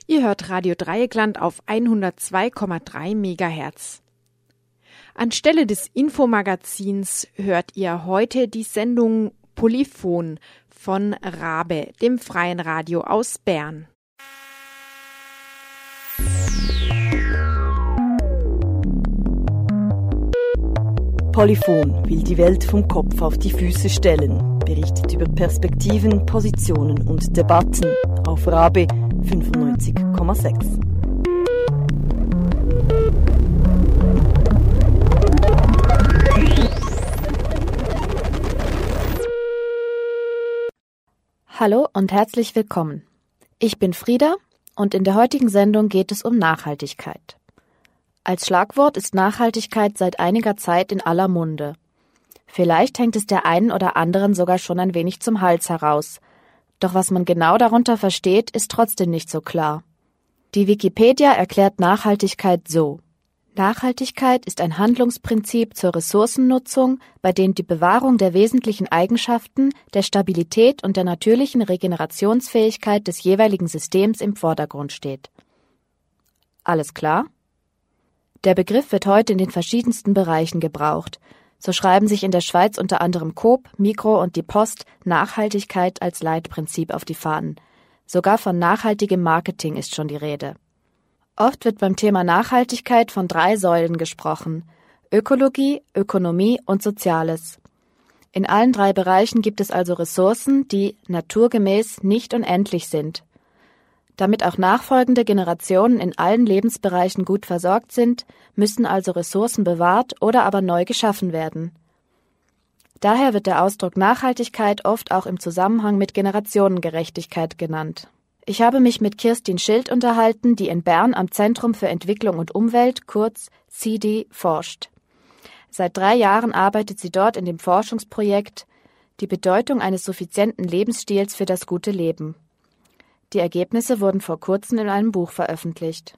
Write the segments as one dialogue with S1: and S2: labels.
S1: Ihr hört Radio Dreieckland auf 102,3 MHz. Anstelle des Infomagazins hört ihr heute die Sendung Polyphon von Rabe, dem freien Radio aus Bern.
S2: Polyphon will die Welt vom Kopf auf die Füße stellen, berichtet über Perspektiven, Positionen und Debatten auf Rabe 95,6.
S3: Hallo und herzlich willkommen. Ich bin Frieda und in der heutigen Sendung geht es um Nachhaltigkeit. Als Schlagwort ist Nachhaltigkeit seit einiger Zeit in aller Munde. Vielleicht hängt es der einen oder anderen sogar schon ein wenig zum Hals heraus. Doch was man genau darunter versteht, ist trotzdem nicht so klar. Die Wikipedia erklärt Nachhaltigkeit so: Nachhaltigkeit ist ein Handlungsprinzip zur Ressourcennutzung, bei dem die Bewahrung der wesentlichen Eigenschaften, der Stabilität und der natürlichen Regenerationsfähigkeit des jeweiligen Systems im Vordergrund steht. Alles klar? Der Begriff wird heute in den verschiedensten Bereichen gebraucht. So schreiben sich in der Schweiz unter anderem Coop, Migros und die Post Nachhaltigkeit als Leitprinzip auf die Fahnen. Sogar von nachhaltigem Marketing ist schon die Rede. Oft wird beim Thema Nachhaltigkeit von 3 Säulen gesprochen: Ökologie, Ökonomie und Soziales. In allen 3 Bereichen gibt es also Ressourcen, die naturgemäß nicht unendlich sind. Damit auch nachfolgende Generationen in allen Lebensbereichen gut versorgt sind, müssen also Ressourcen bewahrt oder aber neu geschaffen werden. Daher wird der Ausdruck Nachhaltigkeit oft auch im Zusammenhang mit Generationengerechtigkeit genannt. Ich habe mich mit Kirstin Schild unterhalten, die in Bern am Zentrum für Entwicklung und Umwelt, kurz ZEDI, forscht. Seit 3 Jahren arbeitet sie dort in dem Forschungsprojekt Die Bedeutung eines suffizienten Lebensstils für das gute Leben. Die Ergebnisse wurden vor kurzem in einem Buch veröffentlicht.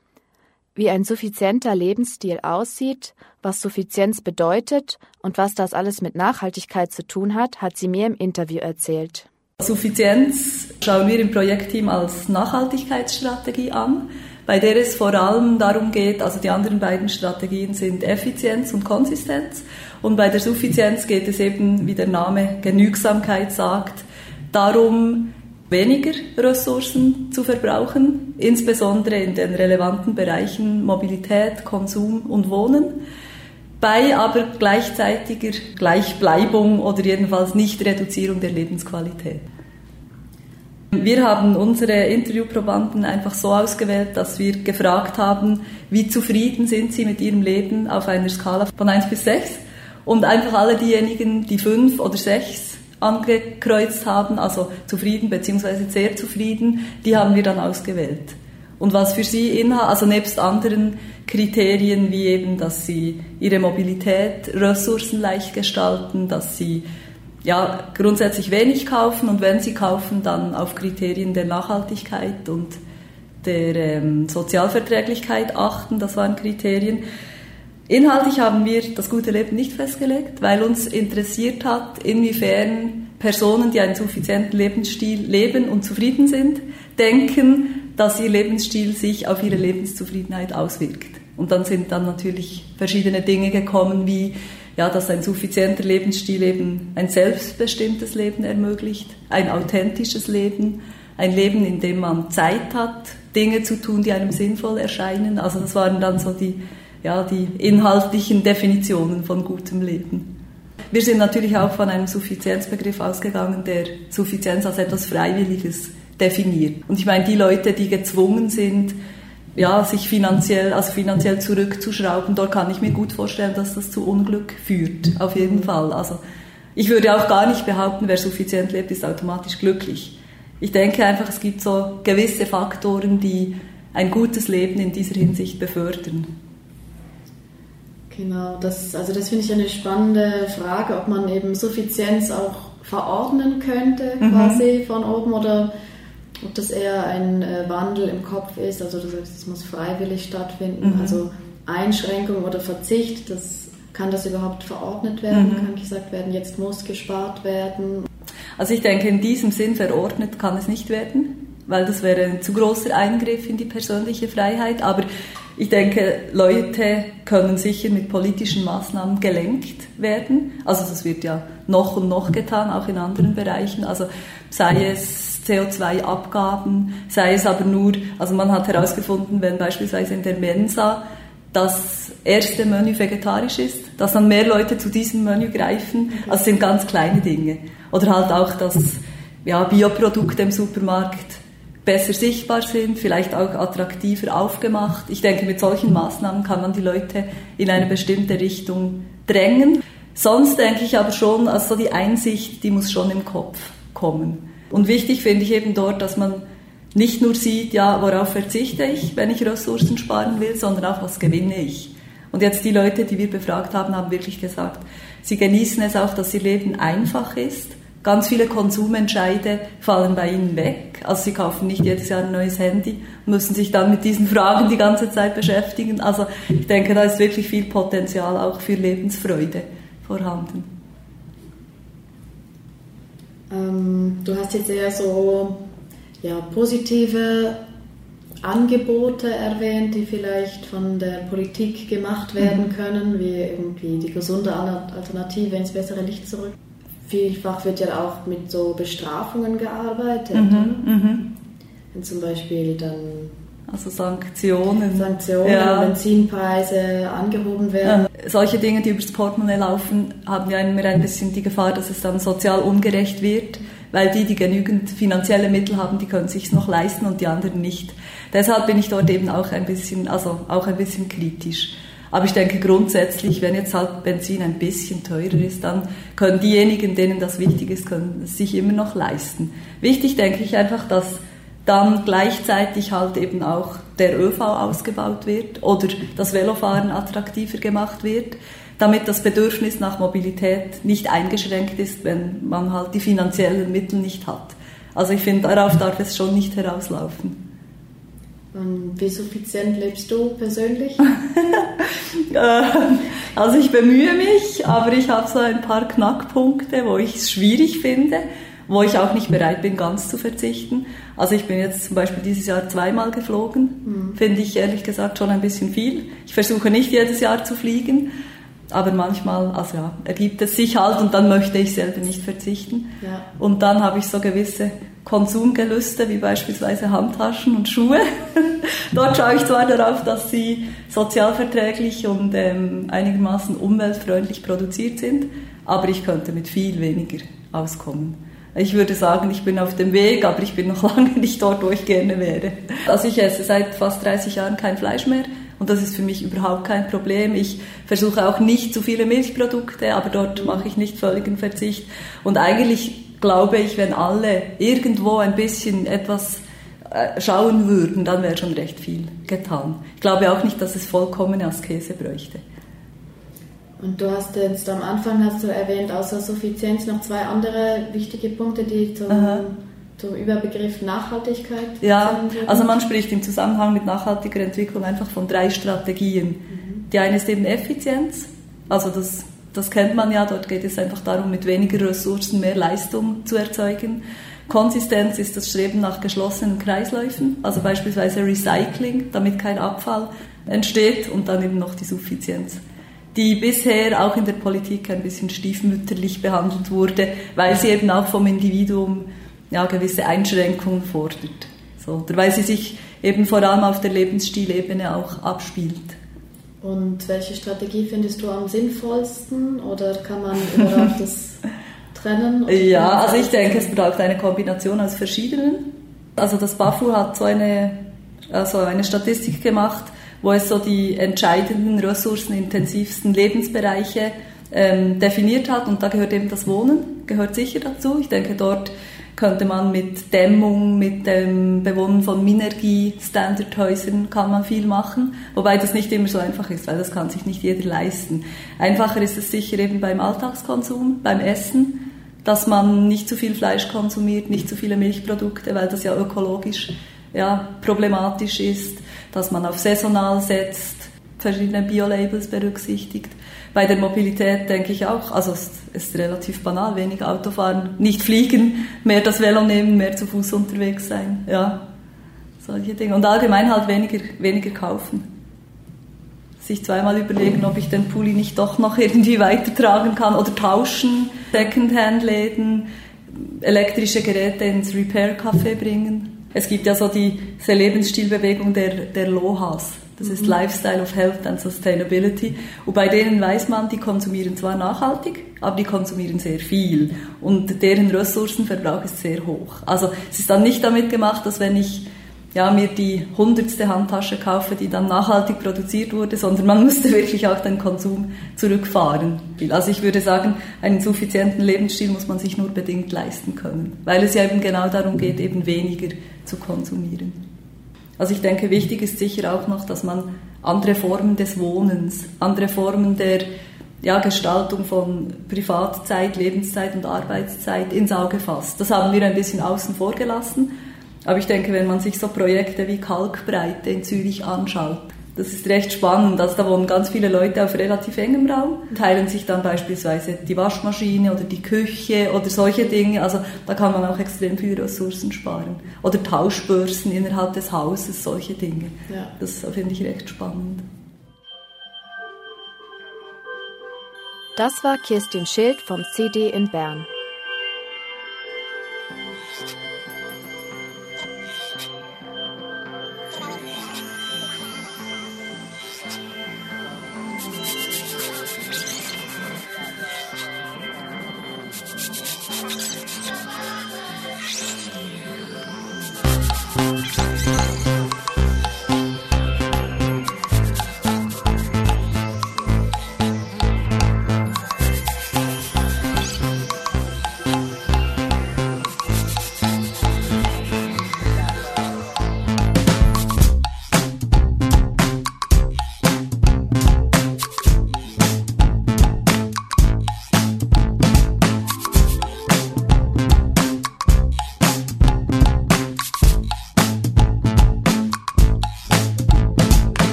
S3: Wie ein suffizienter Lebensstil aussieht, was Suffizienz bedeutet und was das alles mit Nachhaltigkeit zu tun hat, hat sie mir im Interview erzählt.
S4: Suffizienz schauen wir im Projektteam als Nachhaltigkeitsstrategie an, bei der es vor allem darum geht, also die anderen beiden Strategien sind Effizienz und Konsistenz, und bei der Suffizienz geht es eben, wie der Name Genügsamkeit sagt, darum, weniger Ressourcen zu verbrauchen, insbesondere in den relevanten Bereichen Mobilität, Konsum und Wohnen, bei aber gleichzeitiger Gleichbleibung oder jedenfalls Nicht-Reduzierung der Lebensqualität. Wir haben unsere Interviewprobanden einfach so ausgewählt, dass wir gefragt haben, wie zufrieden sind sie mit ihrem Leben auf einer Skala von 1 bis 6, und einfach alle diejenigen, die 5 oder 6 angekreuzt haben, also zufrieden bzw. sehr zufrieden, die haben wir dann ausgewählt. Und was für sie also nebst anderen Kriterien, wie eben, dass sie ihre Mobilität ressourcenleicht gestalten, dass sie grundsätzlich wenig kaufen und wenn sie kaufen, dann auf Kriterien der Nachhaltigkeit und der Sozialverträglichkeit achten, das waren Kriterien. Inhaltlich haben wir das gute Leben nicht festgelegt, weil uns interessiert hat, inwiefern Personen, die einen suffizienten Lebensstil leben und zufrieden sind, denken, dass ihr Lebensstil sich auf ihre Lebenszufriedenheit auswirkt. Und dann sind dann natürlich verschiedene Dinge gekommen, wie dass ein suffizienter Lebensstil eben ein selbstbestimmtes Leben ermöglicht, ein authentisches Leben, ein Leben, in dem man Zeit hat, Dinge zu tun, die einem sinnvoll erscheinen. Also das waren dann so die inhaltlichen Definitionen von gutem Leben. Wir sind natürlich auch von einem Suffizienzbegriff ausgegangen, der Suffizienz als etwas Freiwilliges definiert. Und ich meine, die Leute, die gezwungen sind, sich finanziell zurückzuschrauben, dort kann ich mir gut vorstellen, dass das zu Unglück führt, auf jeden Fall. Also ich würde auch gar nicht behaupten, wer suffizient lebt, ist automatisch glücklich. Ich denke einfach, es gibt so gewisse Faktoren, die ein gutes Leben in dieser Hinsicht befördern.
S5: Genau, das finde ich eine spannende Frage, ob man eben Suffizienz auch verordnen könnte, quasi von oben, oder ob das eher ein Wandel im Kopf ist. Also du sagst, es muss freiwillig stattfinden, also Einschränkung oder Verzicht, kann das überhaupt verordnet werden? Kann gesagt werden, jetzt muss gespart werden?
S4: Also ich denke, in diesem Sinn verordnet kann es nicht werden. weil das wäre ein zu großer Eingriff in die persönliche Freiheit. Aber ich denke, Leute können sicher mit politischen Maßnahmen gelenkt werden. Also das wird ja noch und noch getan, auch in anderen Bereichen. Also sei es CO2-Abgaben, sei es aber nur, also man hat herausgefunden, wenn beispielsweise in der Mensa das erste Menü vegetarisch ist, dass dann mehr Leute zu diesem Menü greifen. Also es sind ganz kleine Dinge. Oder halt auch, dass Bioprodukte im Supermarkt besser sichtbar sind, vielleicht auch attraktiver aufgemacht. Ich denke, mit solchen Maßnahmen kann man die Leute in eine bestimmte Richtung drängen. Sonst denke ich aber schon, also die Einsicht, die muss schon im Kopf kommen. Und wichtig finde ich eben dort, dass man nicht nur sieht, ja, worauf verzichte ich, wenn ich Ressourcen sparen will, sondern auch, was gewinne ich. Und jetzt die Leute, die wir befragt haben, haben wirklich gesagt, sie genießen es auch, dass ihr Leben einfach ist. Ganz viele Konsumentscheide fallen bei ihnen weg. Also sie kaufen nicht jedes Jahr ein neues Handy, müssen sich dann mit diesen Fragen die ganze Zeit beschäftigen. Also ich denke, da ist wirklich viel Potenzial auch für Lebensfreude vorhanden.
S5: Du hast jetzt eher so positive Angebote erwähnt, die vielleicht von der Politik gemacht werden können, wie irgendwie die gesunde Alternative ins bessere Licht zurück. Vielfach wird ja auch mit so Bestrafungen gearbeitet. Wenn zum Beispiel dann Sanktionen, Benzinpreise angehoben werden.
S4: Solche Dinge, die übers Portemonnaie laufen, haben ja immer ein bisschen die Gefahr, dass es dann sozial ungerecht wird, weil die genügend finanzielle Mittel haben, die können es sich noch leisten und die anderen nicht. Deshalb bin ich dort eben auch ein bisschen kritisch. Aber ich denke grundsätzlich, wenn jetzt halt Benzin ein bisschen teurer ist, dann können diejenigen, denen das wichtig ist, können es sich immer noch leisten. Wichtig denke ich einfach, dass dann gleichzeitig halt eben auch der ÖV ausgebaut wird oder das Velofahren attraktiver gemacht wird, damit das Bedürfnis nach Mobilität nicht eingeschränkt ist, wenn man halt die finanziellen Mittel nicht hat. Also ich finde, darauf darf es schon nicht herauslaufen.
S5: Und wie suffizient lebst du persönlich?
S4: Also ich bemühe mich, aber ich habe so ein paar Knackpunkte, wo ich es schwierig finde, wo ich auch nicht bereit bin, ganz zu verzichten. Also ich bin jetzt zum Beispiel dieses Jahr 2-mal geflogen, finde ich ehrlich gesagt schon ein bisschen viel. Ich versuche nicht jedes Jahr zu fliegen, aber manchmal ergibt es sich halt und dann möchte ich selber nicht verzichten. Ja. Und dann habe ich so gewisse Konsumgelüste, wie beispielsweise Handtaschen und Schuhe. Dort schaue ich zwar darauf, dass sie sozialverträglich und einigermaßen umweltfreundlich produziert sind, aber ich könnte mit viel weniger auskommen. Ich würde sagen, ich bin auf dem Weg, aber ich bin noch lange nicht dort, wo ich gerne wäre. Also ich esse seit fast 30 Jahren kein Fleisch mehr und das ist für mich überhaupt kein Problem. Ich versuche auch nicht zu viele Milchprodukte, aber dort mache ich nicht völligen Verzicht. Und eigentlich glaube ich, wenn alle irgendwo ein bisschen etwas schauen würden, dann wäre schon recht viel getan. Ich glaube auch nicht, dass es vollkommene Askese bräuchte.
S5: Und du hast jetzt am Anfang erwähnt, außer Suffizienz noch 2 andere wichtige Punkte, die zum Überbegriff Nachhaltigkeit
S4: ja, also man spricht im Zusammenhang mit nachhaltiger Entwicklung einfach von 3 Strategien. Die eine ist eben Effizienz, also das kennt man ja, dort geht es einfach darum, mit weniger Ressourcen mehr Leistung zu erzeugen. Konsistenz ist das Streben nach geschlossenen Kreisläufen, also beispielsweise Recycling, damit kein Abfall entsteht, und dann eben noch die Suffizienz, die bisher auch in der Politik ein bisschen stiefmütterlich behandelt wurde, weil sie eben auch vom Individuum gewisse Einschränkungen fordert. So, oder weil sie sich eben vor allem auf der Lebensstilebene auch abspielt.
S5: Und welche Strategie findest du am sinnvollsten, oder kann man überhaupt das trennen?
S4: Ja, also ich denke, es braucht eine Kombination aus verschiedenen. Also das BAFU hat so eine Statistik gemacht, wo es so die entscheidenden, ressourcenintensivsten Lebensbereiche definiert hat, und da gehört eben das Wohnen, gehört sicher dazu. Ich denke, dort könnte man mit Dämmung, mit dem Bewohnen von Minergie-Standardhäusern kann man viel machen, wobei das nicht immer so einfach ist, weil das kann sich nicht jeder leisten. Einfacher ist es sicher eben beim Alltagskonsum, beim Essen, dass man nicht zu viel Fleisch konsumiert, nicht zu viele Milchprodukte, weil das ja ökologisch problematisch ist, dass man auf saisonal setzt, verschiedene Bio-Labels berücksichtigt. Bei der Mobilität denke ich auch, also es ist relativ banal, weniger Autofahren, nicht fliegen, mehr das Velo nehmen, mehr zu Fuß unterwegs sein, ja, solche Dinge. Und allgemein halt weniger kaufen. Sich zweimal überlegen, ob ich den Pulli nicht doch noch irgendwie weitertragen kann oder tauschen, Secondhand-Läden, elektrische Geräte ins Repair-Café bringen. Es gibt ja so diese Lebensstilbewegung der LOHAS. Das ist Lifestyle of Health and Sustainability. Und bei denen weiß man, die konsumieren zwar nachhaltig, aber die konsumieren sehr viel. Und deren Ressourcenverbrauch ist sehr hoch. Also es ist dann nicht damit gemacht, dass wenn ich mir die 100. Handtasche kaufe, die dann nachhaltig produziert wurde, sondern man müsste wirklich auch den Konsum zurückfahren. Also ich würde sagen, einen suffizienten Lebensstil muss man sich nur bedingt leisten können, weil es ja eben genau darum geht, eben weniger zu konsumieren. Also ich denke, wichtig ist sicher auch noch, dass man andere Formen des Wohnens, andere Formen der Gestaltung von Privatzeit, Lebenszeit und Arbeitszeit ins Auge fasst. Das haben wir ein bisschen außen vor gelassen. Aber ich denke, wenn man sich so Projekte wie Kalkbreite in Zürich anschaut, das ist recht spannend. Also da wohnen ganz viele Leute auf relativ engem Raum, teilen sich dann beispielsweise die Waschmaschine oder die Küche oder solche Dinge. Also da kann man auch extrem viele Ressourcen sparen. Oder Tauschbörsen innerhalb des Hauses, solche Dinge. Ja. Das finde ich recht spannend.
S3: Das war Kirstin Schild vom CD in Bern.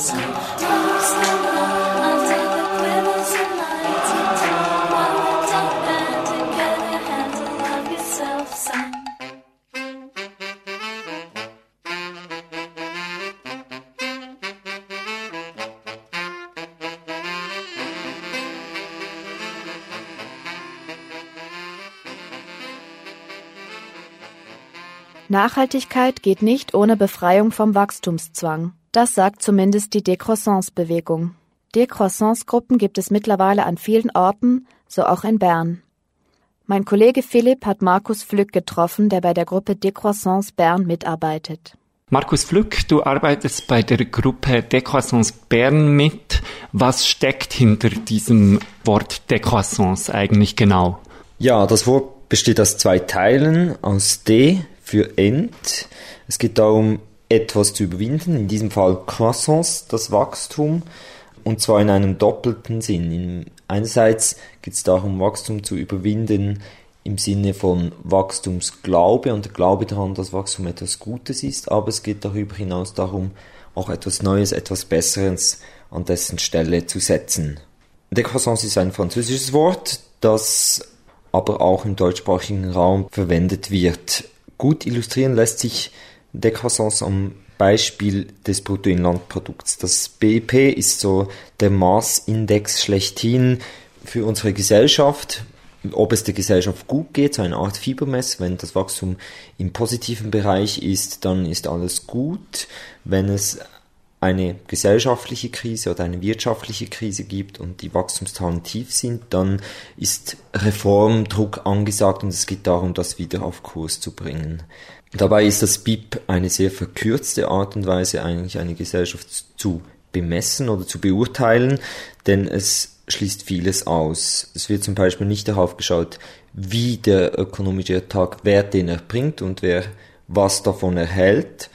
S3: Nachhaltigkeit geht nicht ohne Befreiung vom Wachstumszwang. Das sagt zumindest die Décroissance-Bewegung. Décroissance-Gruppen gibt es mittlerweile an vielen Orten, so auch in Bern. Mein Kollege Philipp hat Markus Flück getroffen, der bei der Gruppe Décroissance Bern mitarbeitet.
S6: Markus Flück, du arbeitest bei der Gruppe Décroissance Bern mit. Was steckt hinter diesem Wort Décroissance eigentlich genau?
S7: Ja, das Wort besteht aus 2 Teilen, aus D für End. Es geht darum, etwas zu überwinden, in diesem Fall Croissance, das Wachstum, und zwar in einem doppelten Sinn. Einerseits geht es darum, Wachstum zu überwinden im Sinne von Wachstumsglaube und der Glaube daran, dass Wachstum etwas Gutes ist, aber es geht darüber hinaus darum, auch etwas Neues, etwas Besseres an dessen Stelle zu setzen. Décroissance ist ein französisches Wort, das aber auch im deutschsprachigen Raum verwendet wird. Gut illustrieren lässt sich Décroissance am Beispiel des Bruttoinlandprodukts. Das BIP ist so der Maßindex schlechthin für unsere Gesellschaft, ob es der Gesellschaft gut geht, so eine Art Fiebermess. Wenn das Wachstum im positiven Bereich ist, dann ist alles gut. Wenn es eine gesellschaftliche Krise oder eine wirtschaftliche Krise gibt und die Wachstumszahlen tief sind, dann ist Reformdruck angesagt und es geht darum, das wieder auf Kurs zu bringen. Dabei ist das BIP eine sehr verkürzte Art und Weise, eigentlich eine Gesellschaft zu bemessen oder zu beurteilen, denn es schließt vieles aus. Es wird zum Beispiel nicht darauf geschaut, wie der ökonomische Ertrag Wert, den er bringt und wer was davon erhält.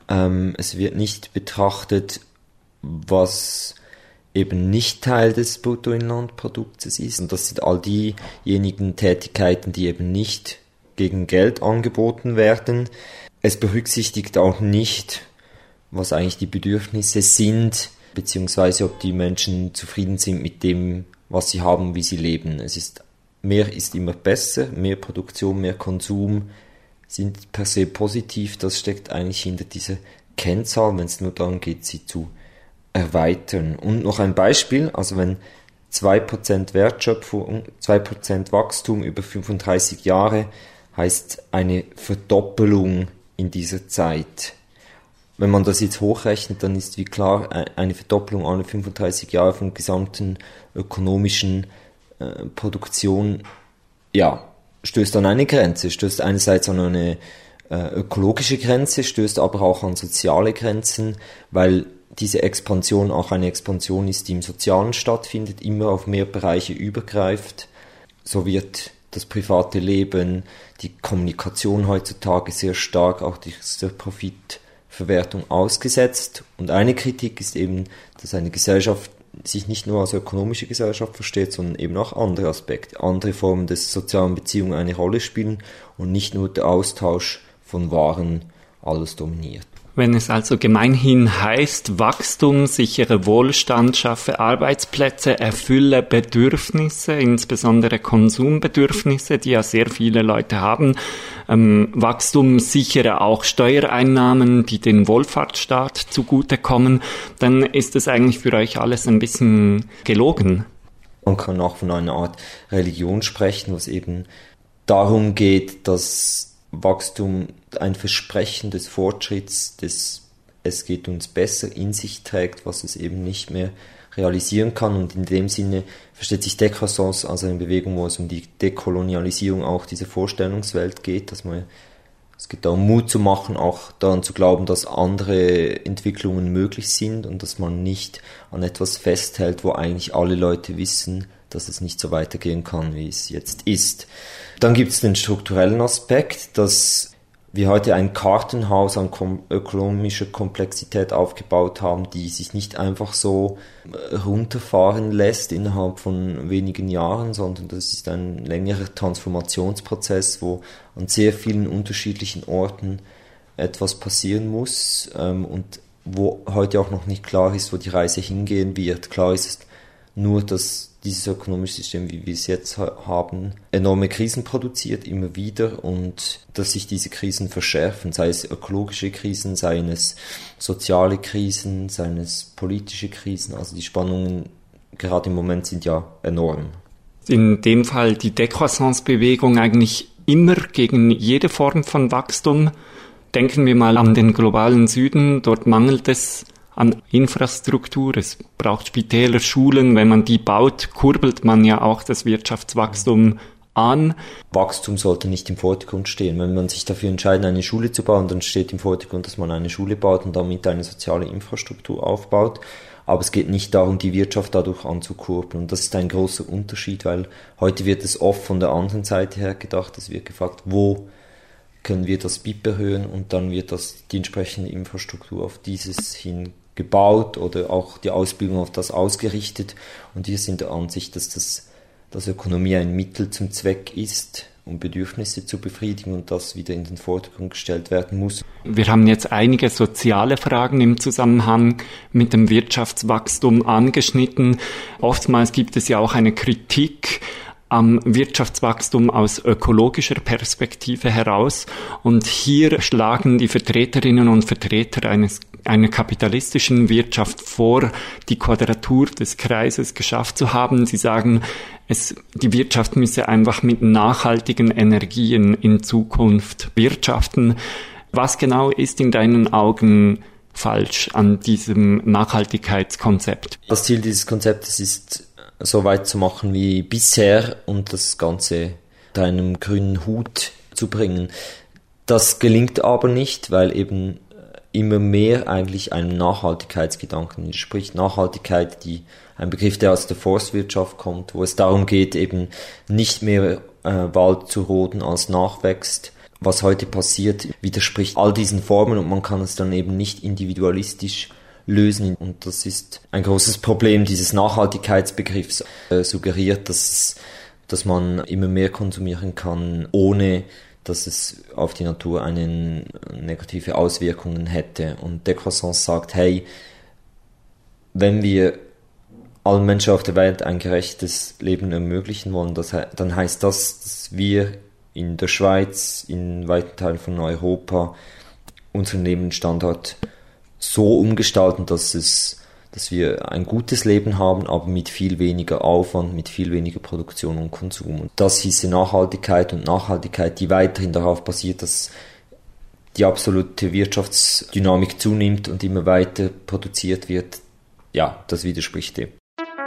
S7: Es wird nicht betrachtet, was eben nicht Teil des Bruttoinlandproduktes ist. Und das sind all diejenigen Tätigkeiten, die eben nicht gegen Geld angeboten werden. Es berücksichtigt auch nicht, was eigentlich die Bedürfnisse sind, beziehungsweise ob die Menschen zufrieden sind mit dem, was sie haben, wie sie leben. Mehr ist immer besser, mehr Produktion, mehr Konsum sind per se positiv. Das steckt eigentlich hinter dieser Kennzahl, wenn es nur darum geht, sie zu erweitern. Und noch ein Beispiel, also wenn 2% Wertschöpfung, 2% Wachstum über 35 Jahre heißt eine Verdoppelung in dieser Zeit. Wenn man das jetzt hochrechnet, dann ist wie klar eine Verdoppelung alle 35 Jahre von gesamten ökonomischen Produktion, stößt an eine Grenze, stößt einerseits an eine ökologische Grenze, stößt aber auch an soziale Grenzen, weil diese Expansion auch eine Expansion ist, die im Sozialen stattfindet, immer auf mehr Bereiche übergreift. So wird das private Leben, die Kommunikation heutzutage sehr stark auch dieser Profitverwertung ausgesetzt. Und eine Kritik ist eben, dass eine Gesellschaft sich nicht nur als ökonomische Gesellschaft versteht, sondern eben auch andere Aspekte, andere Formen des sozialen Beziehungen eine Rolle spielen und nicht nur der Austausch von Waren alles dominiert.
S6: Wenn es also gemeinhin heißt, Wachstum, sichere Wohlstand, schaffe Arbeitsplätze, erfülle Bedürfnisse, insbesondere Konsumbedürfnisse, die ja sehr viele Leute haben, Wachstum sichere auch Steuereinnahmen, die den Wohlfahrtsstaat zugutekommen, dann ist es eigentlich für euch alles ein bisschen gelogen.
S7: Man kann auch von einer Art Religion sprechen, was eben darum geht, dass Wachstum ein Versprechen des Fortschritts, es geht uns besser, in sich trägt, was es eben nicht mehr realisieren kann. Und in dem Sinne versteht sich Décroissance als eine Bewegung, wo es um die Dekolonialisierung auch dieser Vorstellungswelt geht, es geht darum, Mut zu machen, auch daran zu glauben, dass andere Entwicklungen möglich sind und dass man nicht an etwas festhält, wo eigentlich alle Leute wissen, dass es nicht so weitergehen kann, wie es jetzt ist. Dann gibt es den strukturellen Aspekt, dass wir heute ein Kartenhaus an ökonomischer Komplexität aufgebaut haben, die sich nicht einfach so runterfahren lässt innerhalb von wenigen Jahren, sondern das ist ein längerer Transformationsprozess, wo an sehr vielen unterschiedlichen Orten etwas passieren muss. Und wo heute auch noch nicht klar ist, wo die Reise hingehen wird. Klar ist nur, dass dieses ökonomische System, wie wir es jetzt haben, enorme Krisen produziert, immer wieder, und dass sich diese Krisen verschärfen, sei es ökologische Krisen, seien es soziale Krisen, seien es politische Krisen. Also die Spannungen gerade im Moment sind ja enorm.
S6: In dem Fall die Décroissance-Bewegung eigentlich immer gegen jede Form von Wachstum. Denken wir mal an den globalen Süden, dort mangelt es an Infrastruktur, es braucht Spitäler, Schulen, wenn man die baut, kurbelt man ja auch das Wirtschaftswachstum an.
S7: Wachstum sollte nicht im Vordergrund stehen. Wenn man sich dafür entscheidet, eine Schule zu bauen, dann steht im Vordergrund, dass man eine Schule baut und damit eine soziale Infrastruktur aufbaut. Aber es geht nicht darum, die Wirtschaft dadurch anzukurbeln. Und das ist ein großer Unterschied, weil heute wird es oft von der anderen Seite her gedacht, es wird gefragt, wo können wir das BIP erhöhen, und dann wird die entsprechende Infrastruktur auf dieses hin gebaut oder auch die Ausbildung auf das ausgerichtet. Und wir sind der Ansicht, dass Ökonomie ein Mittel zum Zweck ist, um Bedürfnisse zu befriedigen, und das wieder in den Vordergrund gestellt werden muss.
S6: Wir haben jetzt einige soziale Fragen im Zusammenhang mit dem Wirtschaftswachstum angeschnitten. Oftmals gibt es ja auch eine Kritik am Wirtschaftswachstum aus ökologischer Perspektive heraus. Und hier schlagen die Vertreterinnen und Vertreter einer kapitalistischen Wirtschaft vor, die Quadratur des Kreises geschafft zu haben. Sie sagen, die Wirtschaft müsse einfach mit nachhaltigen Energien in Zukunft wirtschaften. Was genau ist in deinen Augen falsch an diesem Nachhaltigkeitskonzept?
S7: Das Ziel dieses Konzeptes ist, so weit zu machen wie bisher und das Ganze unter einem grünen Hut zu bringen. Das gelingt aber nicht, weil eben immer mehr eigentlich einem Nachhaltigkeitsgedanken entspricht. Nachhaltigkeit, ein Begriff, der aus der Forstwirtschaft kommt, wo es darum geht, eben nicht mehr Wald zu roden, als nachwächst. Was heute passiert, widerspricht all diesen Formen, und man kann es dann eben nicht individualistisch lösen. Und das ist ein großes Problem dieses Nachhaltigkeitsbegriffs. Suggeriert, dass man immer mehr konsumieren kann, ohne dass es auf die Natur negative Auswirkungen hätte. Und Décroissance sagt, hey, wenn wir allen Menschen auf der Welt ein gerechtes Leben ermöglichen wollen, dann heißt das, dass wir in der Schweiz, in weiten Teilen von Europa, unseren Lebensstandard so umgestalten, dass wir ein gutes Leben haben, aber mit viel weniger Aufwand, mit viel weniger Produktion und Konsum. Und das hieße Nachhaltigkeit, und Nachhaltigkeit, die weiterhin darauf basiert, dass die absolute Wirtschaftsdynamik zunimmt und immer weiter produziert wird. Ja, das widerspricht dem.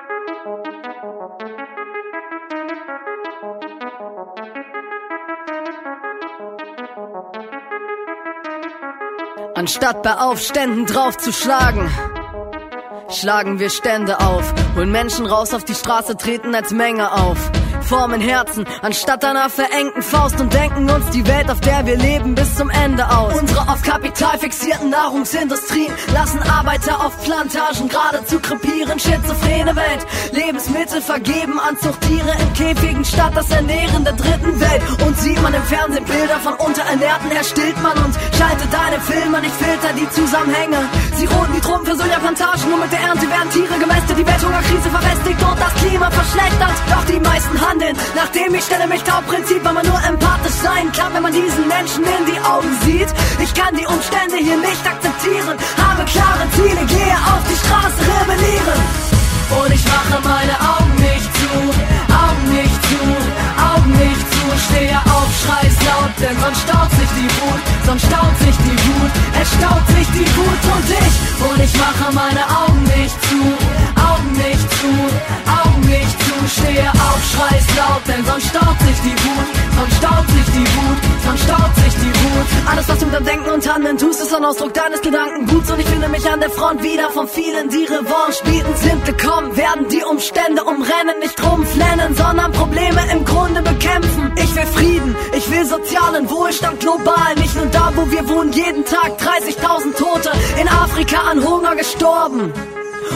S8: Anstatt bei Aufständen draufzuschlagen, schlagen wir Stände auf, holen Menschen raus auf die Straße, treten als Menge auf, formen Herzen anstatt einer verengten Faust und denken uns die Welt, auf der wir leben, bis zum Ende aus. Unsere auf Kapital fixierten Nahrungsindustrien lassen Arbeiter auf Plantagen geradezu krepieren. Schizophrene Welt, Lebensmittel vergeben an Zuchttiere in Käfigen statt das Ernähren der dritten Welt. Und sieht man im Fernsehen Bilder von Unterernährten, erstillt man und schaltet einen Film an, ich filter die Zusammenhänge. Sie roden die Truppen für Sojaplantagen, nur mit der Ernte werden Tiere gemästet, die Welthungerkrise verfestigt und das Klima verschlechtert. Doch die meisten handeln nach dem Ich stelle mich taub Prinzip, weil man nur empathisch sein kann, wenn man diesen Menschen in die Augen sieht. Ich kann die Umstände hier nicht akzeptieren, habe klare Ziele, gehe auf die Straße, rebellieren. Und ich mache meine Augen nicht zu, Augen nicht zu, Augen nicht zu. Stehe auf, schrei's laut, denn sonst staut sich die Wut, sonst staut sich die Wut, es staut sich die Wut und ich mache meine Augen nicht zu, Augen nicht zu, Augen nicht zu. Stehe auf, schrei's laut, denn sonst staut sich die Wut, sonst staut sich die Wut, sonst staut sich die Wut. Alles, was du mit deinem Denken und Handeln tust, ist ein Ausdruck deines Gedankenguts. Und ich finde mich an der Front wieder von vielen, die Revanche bieten, sind gekommen, werden die Umstände umrennen, nicht rumflennen, sondern Probleme im Grunde bekämpfen. Ich will Frieden, ich will sozialen Wohlstand global, nicht nur da, wo wir wohnen, jeden Tag 30.000 Tote in Afrika an Hunger gestorben. Und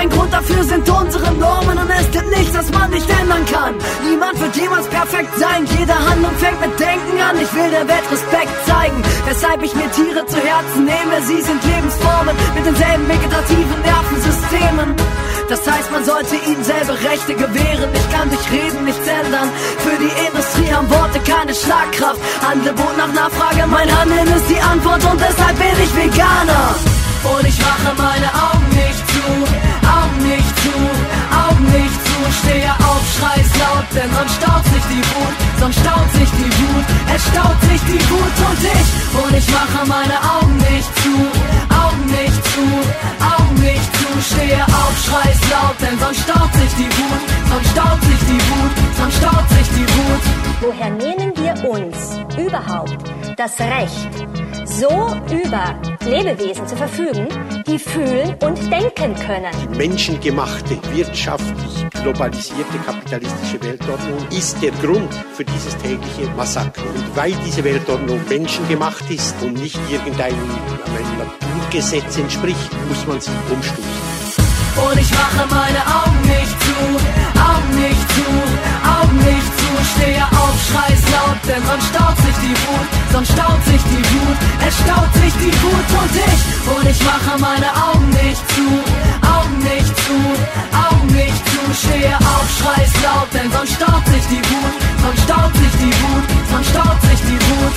S8: ein Grund dafür sind unsere Normen und es gibt nichts, das man nicht ändern kann. Niemand wird jemals perfekt sein, jede Handlung fängt mit Denken an. Ich will der Welt Respekt zeigen, weshalb ich mir Tiere zu Herzen nehme. Sie sind Lebensformen mit denselben vegetativen Nervensystemen. Das heißt, man sollte ihnen selbe Rechte gewähren. Ich kann durch Reden nichts ändern. Für die Industrie haben Worte keine Schlagkraft. Angebot nach Nachfrage, mein Handeln ist die Antwort und deshalb bin ich Veganer. Und ich mache meine Augen nicht zu, Augen nicht zu, Augen nicht zu. Stehe auf, schrei's laut, denn sonst staut sich die Wut, sonst staut sich die Wut, es staut sich die Wut und ich mache meine Augen nicht zu, Augen nicht zu, Augen nicht zu. Stehe auf, schrei's laut, denn sonst staut sich die Wut, sonst staut sich die Wut, sonst staut sich die Wut.
S9: Woher nehmen wir uns überhaupt das Recht, so über Lebewesen zu verfügen, die fühlen und denken können?
S10: Die menschengemachte, wirtschaftlich globalisierte kapitalistische Weltordnung ist der Grund für dieses tägliche Massaker. Und weil diese Weltordnung menschengemacht ist und nicht irgendeinem Naturgesetz entspricht, muss man sie umstoßen.
S8: Und ich mache meine Augen nicht zu, Augen nicht zu, Augen nicht zu. Stehe auf, schrei's laut, denn sonst staut sich die Wut, sonst staut sich die Wut, es staut sich die Wut und ich mache meine Augen nicht zu, Augen nicht zu, Augen nicht zu. Stehe auf, schrei's laut, denn sonst staut sich die Wut, sonst staut sich die Wut, sonst staut sich die Wut.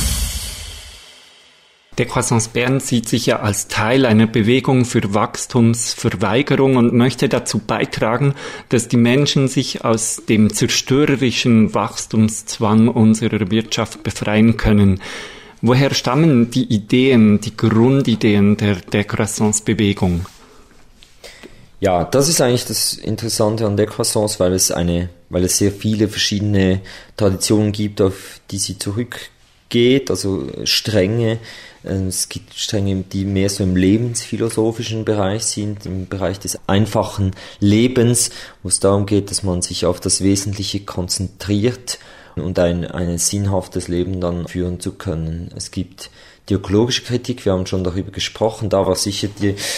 S6: Décroissance Bern sieht sich ja als Teil einer Bewegung für Wachstumsverweigerung und möchte dazu beitragen, dass die Menschen sich aus dem zerstörerischen Wachstumszwang unserer Wirtschaft befreien können. Woher stammen die Ideen, die Grundideen der Décroissance-Bewegung?
S7: Ja, das ist eigentlich das Interessante an Décroissance, weil es sehr viele verschiedene Traditionen gibt, auf die sie zurückgeht, also Stränge. Es gibt Stränge, die mehr so im lebensphilosophischen Bereich sind, im Bereich des einfachen Lebens, wo es darum geht, dass man sich auf das Wesentliche konzentriert und ein sinnhaftes Leben dann führen zu können. Es gibt die ökologische Kritik, wir haben schon darüber gesprochen, da war sicher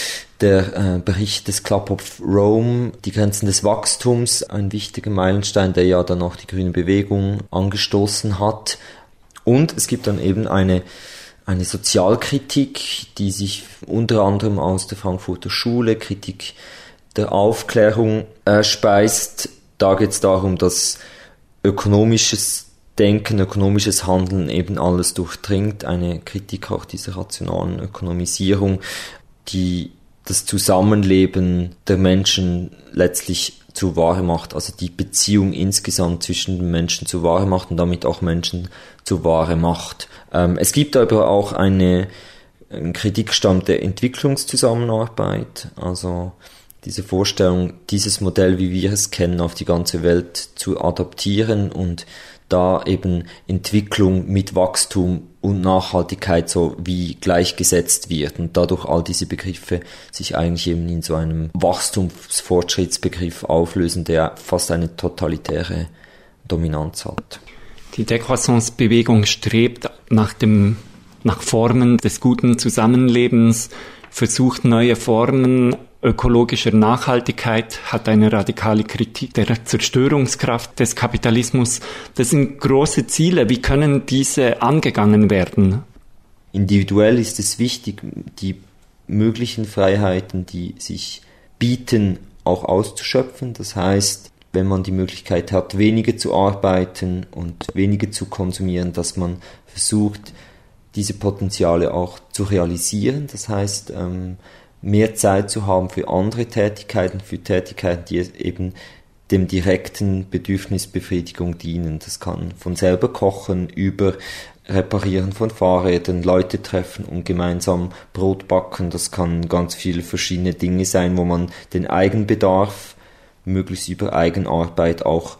S7: der Bericht des Club of Rome, die Grenzen des Wachstums, ein wichtiger Meilenstein, der ja dann auch die grüne Bewegung angestoßen hat. Und es gibt dann eben eine Sozialkritik, die sich unter anderem aus der Frankfurter Schule, Kritik der Aufklärung speist. Da geht es darum, dass ökonomisches Denken, ökonomisches Handeln eben alles durchdringt. Eine Kritik auch dieser rationalen Ökonomisierung, die das Zusammenleben der Menschen letztlich zur Ware macht, also die Beziehung insgesamt zwischen den Menschen zur Ware macht und damit auch Menschen zur Ware macht. Es gibt aber auch eine Kritik stammt der Entwicklungszusammenarbeit, also diese Vorstellung, dieses Modell, wie wir es kennen, auf die ganze Welt zu adaptieren und da eben Entwicklung mit Wachstum und Nachhaltigkeit so wie gleichgesetzt wird und dadurch all diese Begriffe sich eigentlich eben in so einem Wachstumsfortschrittsbegriff auflösen, der fast eine totalitäre Dominanz hat.
S6: Die Décroissance-Bewegung strebt nach Formen des guten Zusammenlebens, versucht neue Formen ökologischer Nachhaltigkeit, hat eine radikale Kritik der Zerstörungskraft des Kapitalismus. Das sind große Ziele. Wie können diese angegangen werden?
S7: Individuell ist es wichtig, die möglichen Freiheiten, die sich bieten, auch auszuschöpfen. Das heißt, wenn man die Möglichkeit hat, weniger zu arbeiten und weniger zu konsumieren, dass man versucht, diese Potenziale auch zu realisieren. Das heißt, mehr Zeit zu haben für andere Tätigkeiten, die eben dem direkten Bedürfnisbefriedigung dienen. Das kann von selber kochen über Reparieren von Fahrrädern, Leute treffen und gemeinsam Brot backen. Das kann ganz viele verschiedene Dinge sein, wo man den Eigenbedarf möglichst über Eigenarbeit auch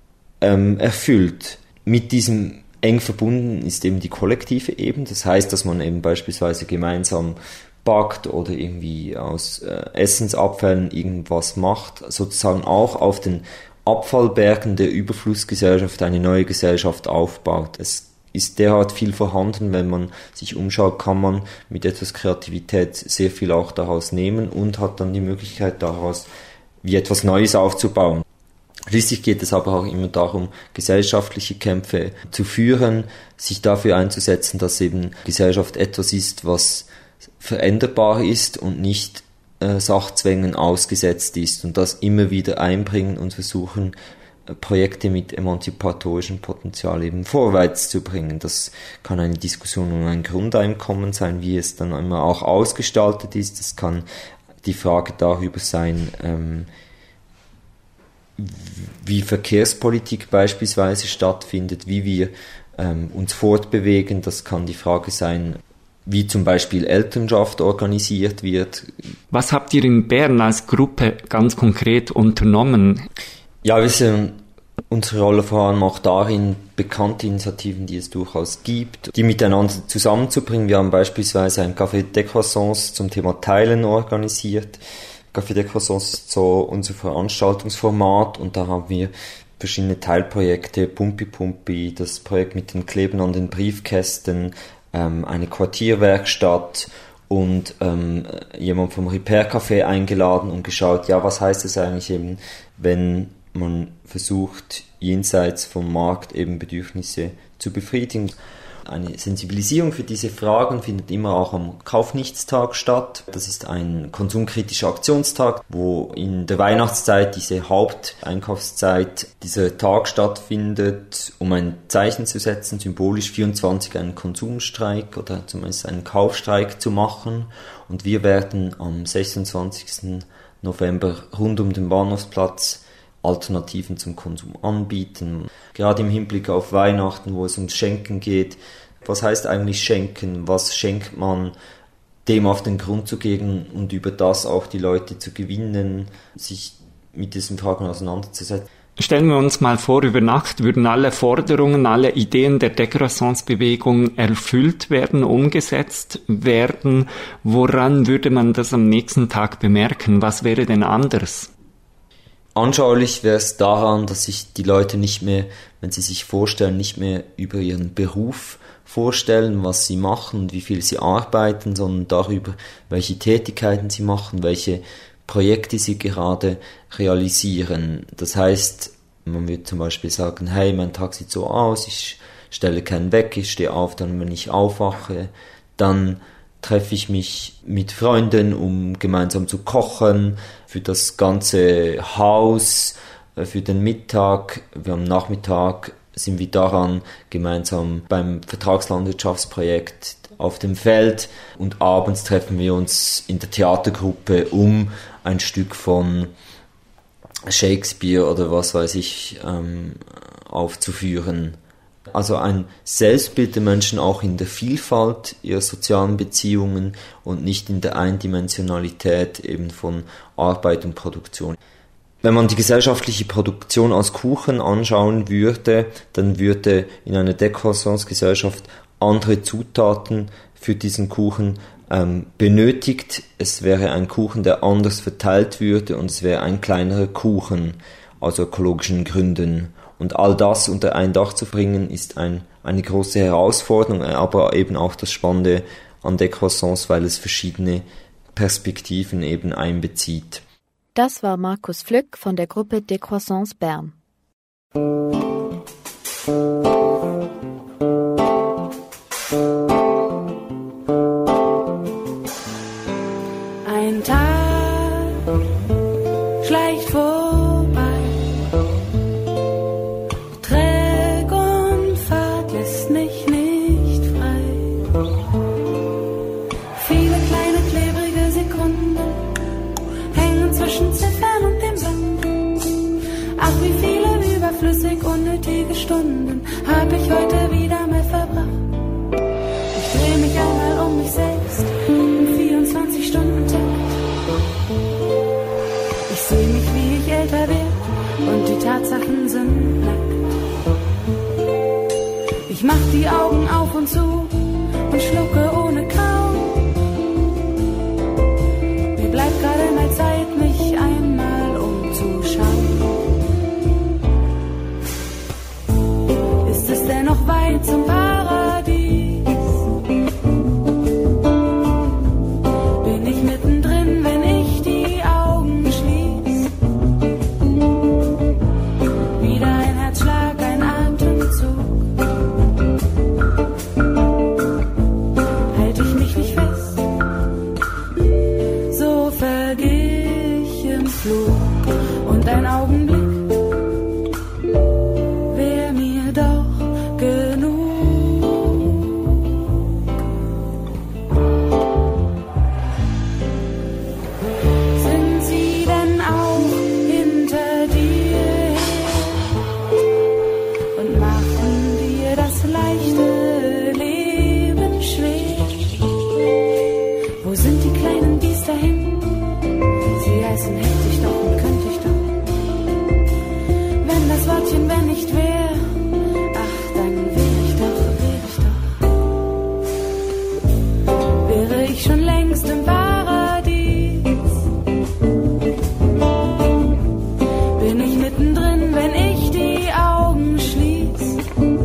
S7: erfüllt. Mit diesem eng verbunden ist eben die kollektive Ebene. Das heißt, dass man eben beispielsweise gemeinsam backt oder irgendwie aus Essensabfällen irgendwas macht, sozusagen auch auf den Abfallbergen der Überflussgesellschaft eine neue Gesellschaft aufbaut. Es ist derart viel vorhanden. Wenn man sich umschaut, kann man mit etwas Kreativität sehr viel auch daraus nehmen und hat dann die Möglichkeit, daraus wie etwas Neues aufzubauen. Schließlich geht es aber auch immer darum, gesellschaftliche Kämpfe zu führen, sich dafür einzusetzen, dass eben Gesellschaft etwas ist, was veränderbar ist und nicht Sachzwängen ausgesetzt ist, und das immer wieder einbringen und versuchen, Projekte mit emanzipatorischem Potenzial eben vorwärts zu bringen. Das kann eine Diskussion um ein Grundeinkommen sein, wie es dann immer auch ausgestaltet ist. Das kann die Frage darüber sein, wie Verkehrspolitik beispielsweise stattfindet, wie wir uns fortbewegen. Das kann die Frage sein, wie zum Beispiel Elternschaft organisiert wird.
S6: Was habt ihr in Bern als Gruppe ganz konkret unternommen? Ja,
S7: wir sehen unsere Rolle vor allem auch darin, bekannte Initiativen, die es durchaus gibt, die miteinander zusammenzubringen. Wir haben beispielsweise ein Café des Croissants zum Thema Teilen organisiert. Café des Croissants ist so unser Veranstaltungsformat, und da haben wir verschiedene Teilprojekte, Pumpi Pumpi, das Projekt mit den Kleben an den Briefkästen, eine Quartierwerkstatt und jemand vom Repair Café eingeladen und geschaut, ja, was heißt es eigentlich eben, wenn man versucht, jenseits vom Markt eben Bedürfnisse zu befriedigen. Eine Sensibilisierung für diese Fragen findet immer auch am Kaufnichtstag statt. Das ist ein konsumkritischer Aktionstag, wo in der Weihnachtszeit, diese Haupteinkaufszeit, dieser Tag stattfindet, um ein Zeichen zu setzen, symbolisch 24 einen Konsumstreik oder zumindest einen Kaufstreik zu machen. Und wir werden am 26. November rund um den Bahnhofsplatz Alternativen zum Konsum anbieten. Gerade im Hinblick auf Weihnachten, wo es ums Schenken geht. Was heißt eigentlich schenken? Was schenkt man? Dem auf den Grund zu gehen und über das auch die Leute zu gewinnen, sich mit diesen Fragen auseinanderzusetzen.
S6: Stellen wir uns mal vor, über Nacht würden alle Forderungen, alle Ideen der Décroissance-Bewegung erfüllt werden, umgesetzt werden. Woran würde man das am nächsten Tag bemerken? Was wäre denn anders?
S7: Anschaulich wäre es daran, dass sich die Leute nicht mehr, wenn sie sich vorstellen, nicht mehr über ihren Beruf vorstellen, was sie machen und wie viel sie arbeiten, sondern darüber, welche Tätigkeiten sie machen, welche Projekte sie gerade realisieren. Das heißt, man würde zum Beispiel sagen, hey, mein Tag sieht so aus, ich stelle keinen Wecker, ich stehe auf, dann wenn ich aufwache, dann treffe ich mich mit Freunden, um gemeinsam zu kochen, für das ganze Haus, für den Mittag. Am Nachmittag sind wir daran gemeinsam beim Vertragslandwirtschaftsprojekt auf dem Feld, und abends treffen wir uns in der Theatergruppe, um ein Stück von Shakespeare oder was weiß ich aufzuführen. Also ein Selbstbild der Menschen auch in der Vielfalt ihrer sozialen Beziehungen und nicht in der Eindimensionalität eben von Arbeit und Produktion. Wenn man die gesellschaftliche Produktion als Kuchen anschauen würde, dann würde in einer Décroissance-Gesellschaft andere Zutaten für diesen Kuchen benötigt. Es wäre ein Kuchen, der anders verteilt würde, und es wäre ein kleinerer Kuchen aus ökologischen Gründen. Und all das unter ein Dach zu bringen, ist eine große Herausforderung, aber eben auch das Spannende an Décroissance, weil es verschiedene Perspektiven eben einbezieht.
S3: Das war Markus Flück von der Gruppe Décroissance Bern.
S11: Ein Tag schleicht vorbei, träg und fad lässt mich nicht frei. Viele kleine klebrige Sekunden hängen zwischen Ziffern und dem Band. Ach, wie viele überflüssig unnötige Stunden hab ich heute wieder mal verbracht. Ich dreh mich einmal um mich selbst im 24-Stunden-Takt. Ich seh mich, wie ich älter werd, und die Tatsachen sind nackt. Ich mach die Augen auf und zu und schlucke ohne Kauen. Mir bleibt gerade mal Zeit, mich einmal umzuschauen. Ist es denn noch weit zum Paradies? Flug und ein Augenblick wär mir doch genug. Sind sie denn auch hinter dir her und machen dir das leichte Leben schwer? Wo sind die kleinen Biester hin? Sie heißen hätte ich doch und könnte ich doch. Wenn das Wörtchen wenn nicht wär, ach dann wäre ich schon längst im Paradies. Bin ich mittendrin, wenn ich die Augen schließ.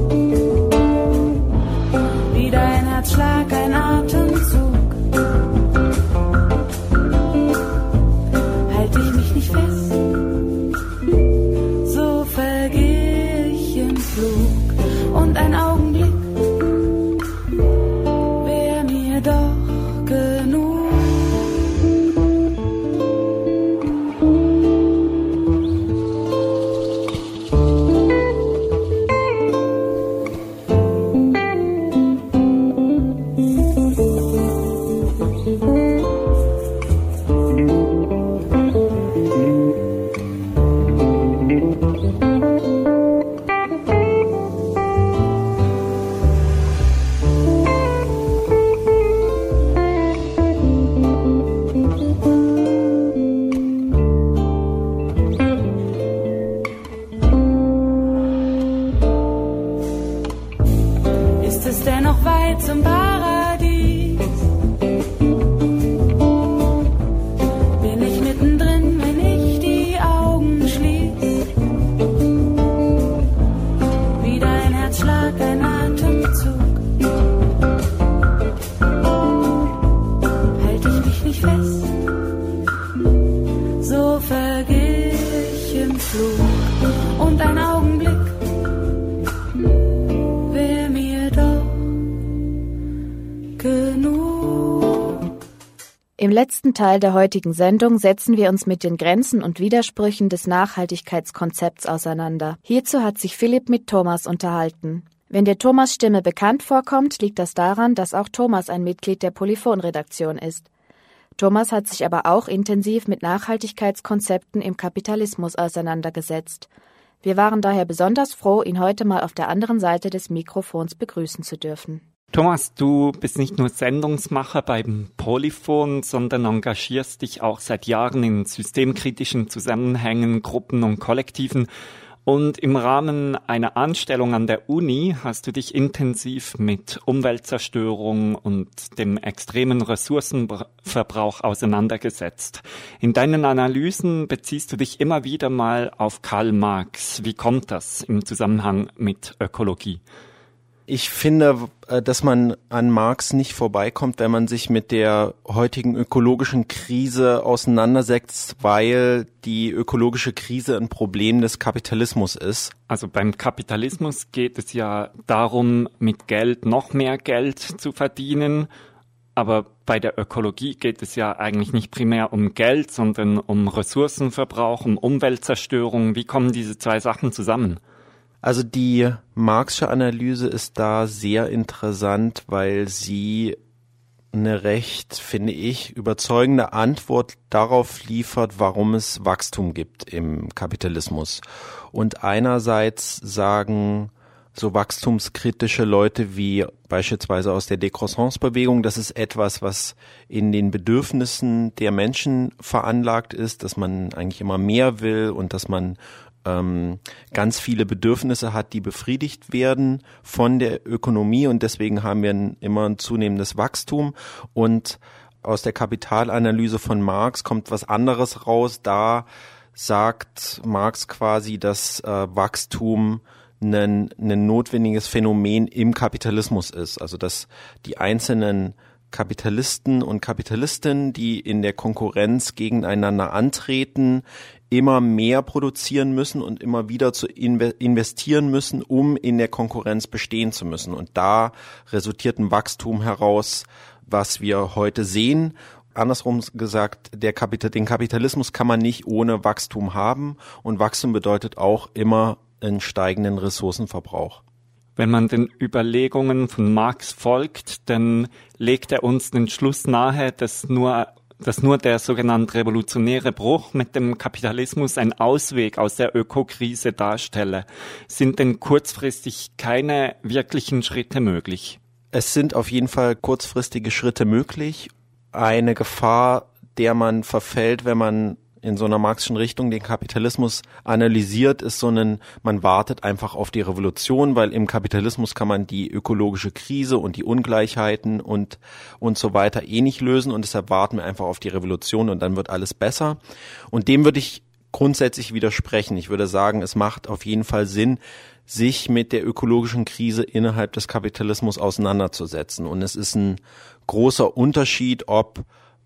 S11: Wieder ein Herzschlag, ein Atemzug. Fest, so vergeh ich im Flug und ein Augenblick wär mir doch genug. Zum Paradies bin ich mittendrin, wenn ich die Augen schließ. Wieder ein Herzschlag, ein Atemzug. Halt ich mich nicht fest, so vergeh ich im Flug und ein Augenblick wär mir doch genug.
S3: Im letzten Teil der heutigen Sendung setzen wir uns mit den Grenzen und Widersprüchen des Nachhaltigkeitskonzepts auseinander. Hierzu hat sich Philipp mit Thomas unterhalten. Wenn dir Thomas' Stimme bekannt vorkommt, liegt das daran, dass auch Thomas ein Mitglied der Polyphon-Redaktion ist. Thomas hat sich aber auch intensiv mit Nachhaltigkeitskonzepten im Kapitalismus auseinandergesetzt. Wir waren daher besonders froh, ihn heute mal auf der anderen Seite des Mikrofons begrüßen zu dürfen.
S6: Thomas, du bist nicht nur Sendungsmacher beim Polyphon, sondern engagierst dich auch seit Jahren in systemkritischen Zusammenhängen, Gruppen und Kollektiven. Und im Rahmen einer Anstellung an der Uni hast du dich intensiv mit Umweltzerstörung und dem extremen Ressourcenverbrauch auseinandergesetzt. In deinen Analysen beziehst du dich immer wieder mal auf Karl Marx. Wie kommt das im Zusammenhang mit Ökologie?
S12: Ich finde, dass man an Marx nicht vorbeikommt, wenn man sich mit der heutigen ökologischen Krise auseinandersetzt, weil die ökologische Krise ein Problem des Kapitalismus ist.
S6: Also beim Kapitalismus geht es ja darum, mit Geld noch mehr Geld zu verdienen. Aber bei der Ökologie geht es ja eigentlich nicht primär um Geld, sondern um Ressourcenverbrauch, um Umweltzerstörung. Wie kommen diese zwei Sachen zusammen?
S12: Also die Marxische Analyse ist da sehr interessant, weil sie eine recht, finde ich, überzeugende Antwort darauf liefert, warum es Wachstum gibt im Kapitalismus. Und einerseits sagen so wachstumskritische Leute wie beispielsweise aus der Décroissance-Bewegung, das ist etwas, was in den Bedürfnissen der Menschen veranlagt ist, dass man eigentlich immer mehr will und dass man ganz viele Bedürfnisse hat, die befriedigt werden von der Ökonomie und deswegen haben wir immer ein zunehmendes Wachstum und aus der Kapitalanalyse von Marx kommt was anderes raus. Da sagt Marx quasi, dass Wachstum ein notwendiges Phänomen im Kapitalismus ist, also dass die einzelnen Kapitalisten und Kapitalistinnen, die in der Konkurrenz gegeneinander antreten, immer mehr produzieren müssen und immer wieder zu investieren müssen, um in der Konkurrenz bestehen zu müssen. Und da resultiert ein Wachstum heraus, was wir heute sehen. andersrum gesagt, den Kapitalismus kann man nicht ohne Wachstum haben und Wachstum bedeutet auch immer einen steigenden Ressourcenverbrauch.
S6: Wenn man den Überlegungen von Marx folgt, dann legt er uns den Schluss nahe, dass nur der sogenannte revolutionäre Bruch mit dem Kapitalismus ein Ausweg aus der Ökokrise darstelle. Sind denn kurzfristig keine wirklichen Schritte möglich?
S12: Es sind auf jeden Fall kurzfristige Schritte möglich. Eine Gefahr, der man verfällt, wenn man in so einer marxischen Richtung den Kapitalismus analysiert, ist man wartet einfach auf die Revolution, weil im Kapitalismus kann man die ökologische Krise und die Ungleichheiten und so weiter nicht lösen und deshalb warten wir einfach auf die Revolution und dann wird alles besser. Und dem würde ich grundsätzlich widersprechen. Ich würde sagen, es macht auf jeden Fall Sinn, sich mit der ökologischen Krise innerhalb des Kapitalismus auseinanderzusetzen. Und es ist ein großer Unterschied, ob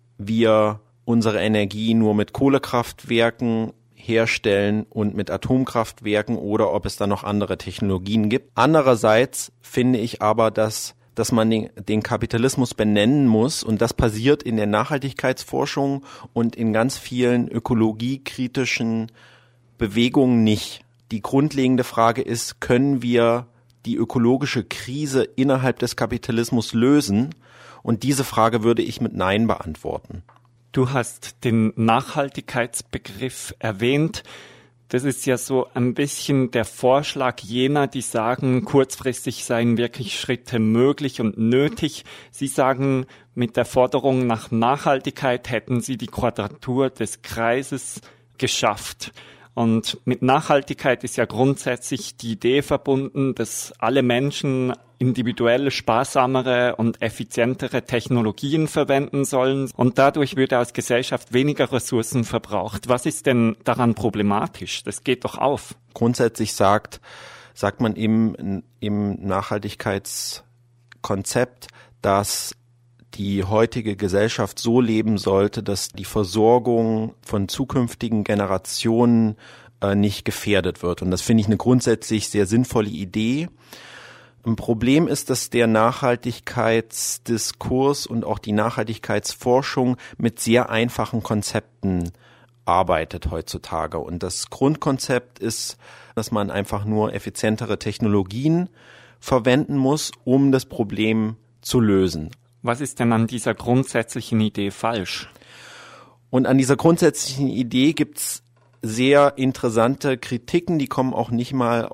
S12: wir unsere Energie nur mit Kohlekraftwerken herstellen und mit Atomkraftwerken oder ob es da noch andere Technologien gibt. Andererseits finde ich aber, dass man den Kapitalismus benennen muss und das passiert in der Nachhaltigkeitsforschung und in ganz vielen ökologiekritischen Bewegungen nicht. Die grundlegende Frage ist, können wir die ökologische Krise innerhalb des Kapitalismus lösen? Und diese Frage würde ich mit Nein beantworten.
S6: Du hast den Nachhaltigkeitsbegriff erwähnt. Das ist ja so ein bisschen der Vorschlag jener, die sagen, kurzfristig seien wirklich Schritte möglich und nötig. Sie sagen, mit der Forderung nach Nachhaltigkeit hätten sie die Quadratur des Kreises geschafft. Und mit Nachhaltigkeit ist ja grundsätzlich die Idee verbunden, dass alle Menschen individuelle, sparsamere und effizientere Technologien verwenden sollen und dadurch würde aus Gesellschaft weniger Ressourcen verbraucht. Was ist denn daran problematisch? Das geht doch auf.
S12: Grundsätzlich sagt man im Nachhaltigkeitskonzept, dass die heutige Gesellschaft so leben sollte, dass die Versorgung von zukünftigen Generationen nicht gefährdet wird. Und das finde ich eine grundsätzlich sehr sinnvolle Idee. Ein Problem ist, dass der Nachhaltigkeitsdiskurs und auch die Nachhaltigkeitsforschung mit sehr einfachen Konzepten arbeitet heutzutage. Und das Grundkonzept ist, dass man einfach nur effizientere Technologien verwenden muss, um das Problem zu lösen.
S6: Was ist denn an dieser grundsätzlichen Idee falsch?
S12: Und an dieser grundsätzlichen Idee gibt's sehr interessante Kritiken, die kommen auch nicht mal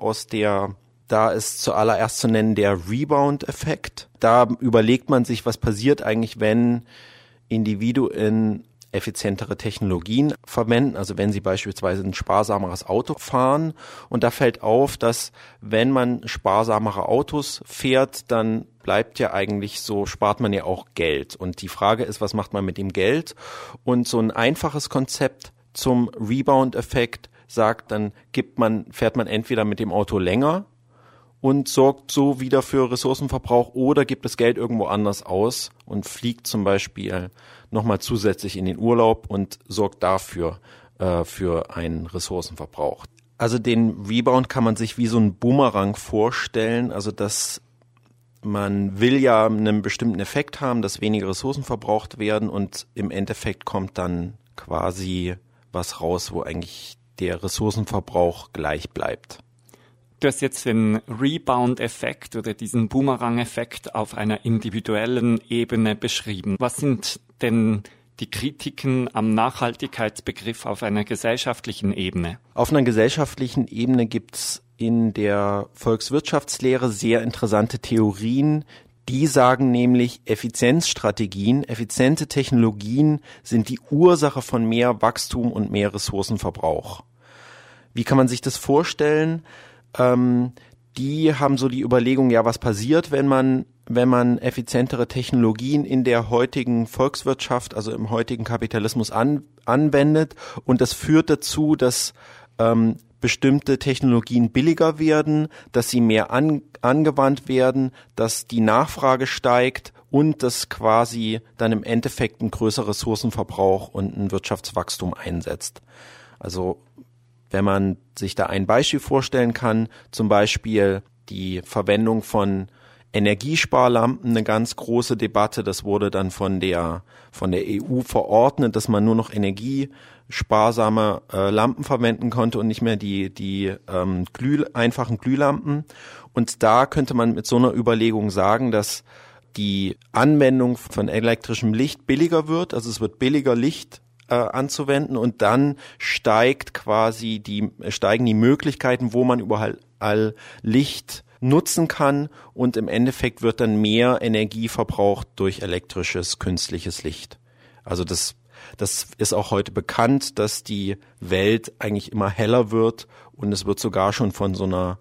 S12: da ist zuallererst zu nennen der Rebound-Effekt. Da überlegt man sich, was passiert eigentlich, wenn Individuen effizientere Technologien verwenden, also wenn sie beispielsweise ein sparsameres Auto fahren. Und da fällt auf, dass wenn man sparsamere Autos fährt, dann bleibt ja eigentlich so, spart man ja auch Geld. Und die Frage ist, was macht man mit dem Geld? Und so ein einfaches Konzept zum Rebound-Effekt sagt, dann fährt man entweder mit dem Auto länger und sorgt so wieder für Ressourcenverbrauch oder gibt das Geld irgendwo anders aus und fliegt zum Beispiel nochmal zusätzlich in den Urlaub und sorgt dafür für einen Ressourcenverbrauch. Also den Rebound kann man sich wie so ein Boomerang vorstellen, also dass man will ja einen bestimmten Effekt haben, dass weniger Ressourcen verbraucht werden und im Endeffekt kommt dann quasi was raus, wo eigentlich der Ressourcenverbrauch gleich bleibt.
S6: Du hast jetzt den Rebound-Effekt oder diesen Boomerang-Effekt auf einer individuellen Ebene beschrieben. Was sind denn die Kritiken am Nachhaltigkeitsbegriff auf einer gesellschaftlichen Ebene?
S12: Auf einer gesellschaftlichen Ebene gibt's in der Volkswirtschaftslehre sehr interessante Theorien, die sagen nämlich, Effizienzstrategien, effiziente Technologien sind die Ursache von mehr Wachstum und mehr Ressourcenverbrauch. Wie kann man sich das vorstellen? Die haben so die Überlegung, ja, was passiert, wenn man effizientere Technologien in der heutigen Volkswirtschaft, also im heutigen Kapitalismus anwendet und das führt dazu, dass bestimmte Technologien billiger werden, dass sie mehr angewandt werden, dass die Nachfrage steigt und dass quasi dann im Endeffekt ein größerer Ressourcenverbrauch und ein Wirtschaftswachstum einsetzt. Also wenn man sich da ein Beispiel vorstellen kann, zum Beispiel die Verwendung von Energiesparlampen eine ganz große Debatte. Das wurde dann von der EU verordnet, dass man nur noch energiesparsame Lampen verwenden konnte und nicht mehr die einfachen Glühlampen. Und da könnte man mit so einer Überlegung sagen, dass die Anwendung von elektrischem Licht billiger wird. Also es wird billiger, Licht anzuwenden, und dann steigen die Möglichkeiten, wo man überall Licht nutzen kann, und im Endeffekt wird dann mehr Energie verbraucht durch elektrisches, künstliches Licht. Also das ist auch heute bekannt, dass die Welt eigentlich immer heller wird, und es wird sogar schon von so einer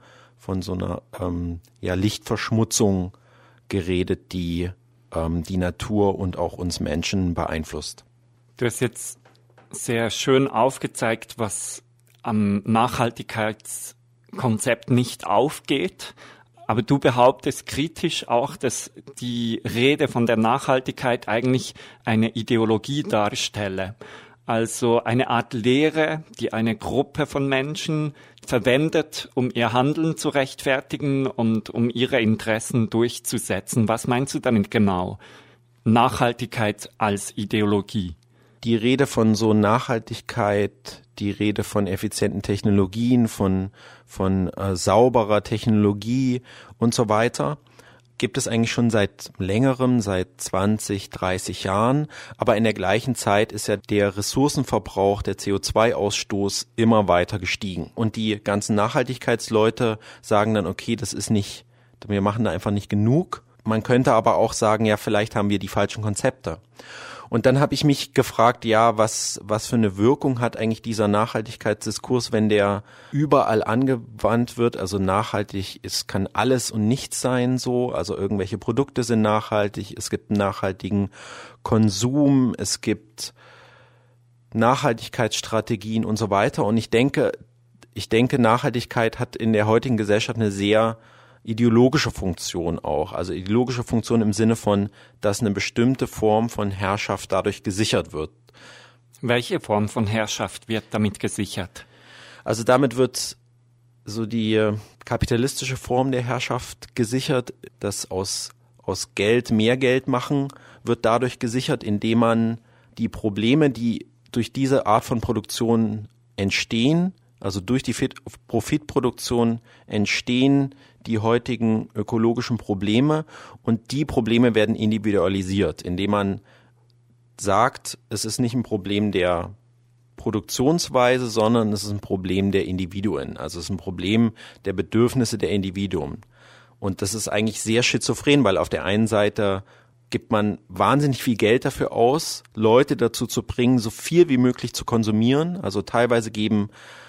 S12: Lichtverschmutzung geredet, die die Natur und auch uns Menschen beeinflusst.
S6: Du hast jetzt sehr schön aufgezeigt, was am Nachhaltigkeitskonzept nicht aufgeht. Aber du behauptest kritisch auch, dass die Rede von der Nachhaltigkeit eigentlich eine Ideologie darstelle. Also eine Art Lehre, die eine Gruppe von Menschen verwendet, um ihr Handeln zu rechtfertigen und um ihre Interessen durchzusetzen. Was meinst du damit genau? Nachhaltigkeit als Ideologie?
S12: Die Rede von so Nachhaltigkeit, die Rede von effizienten Technologien, von sauberer Technologie und so weiter, gibt es eigentlich schon seit längerem, seit 20, 30 Jahren. Aber in der gleichen Zeit ist ja der Ressourcenverbrauch, der CO2-Ausstoß immer weiter gestiegen. Und die ganzen Nachhaltigkeitsleute sagen dann, okay, wir machen da einfach nicht genug. Man könnte aber auch sagen, ja, vielleicht haben wir die falschen Konzepte. Und dann habe ich mich gefragt, ja, was für eine Wirkung hat eigentlich dieser Nachhaltigkeitsdiskurs, wenn der überall angewandt wird? Also nachhaltig, es kann alles und nichts sein so. Also irgendwelche Produkte sind nachhaltig, es gibt einen nachhaltigen Konsum, es gibt Nachhaltigkeitsstrategien und so weiter. Und ich denke, Nachhaltigkeit hat in der heutigen Gesellschaft eine sehr ideologische Funktion auch. Also ideologische Funktion im Sinne von, dass eine bestimmte Form von Herrschaft dadurch gesichert wird.
S6: Welche Form von Herrschaft wird damit gesichert?
S12: Also damit wird so die kapitalistische Form der Herrschaft gesichert, das aus Geld mehr Geld machen, wird dadurch gesichert, indem man die Probleme, die durch diese Art von Produktion entstehen, also durch die Profitproduktion entstehen die heutigen ökologischen Probleme, und die Probleme werden individualisiert, indem man sagt, es ist nicht ein Problem der Produktionsweise, sondern es ist ein Problem der Individuen. Also es ist ein Problem der Bedürfnisse der Individuen. Und das ist eigentlich sehr schizophren, weil auf der einen Seite gibt man wahnsinnig viel Geld dafür aus, Leute dazu zu bringen, so viel wie möglich zu konsumieren. Also teilweise geben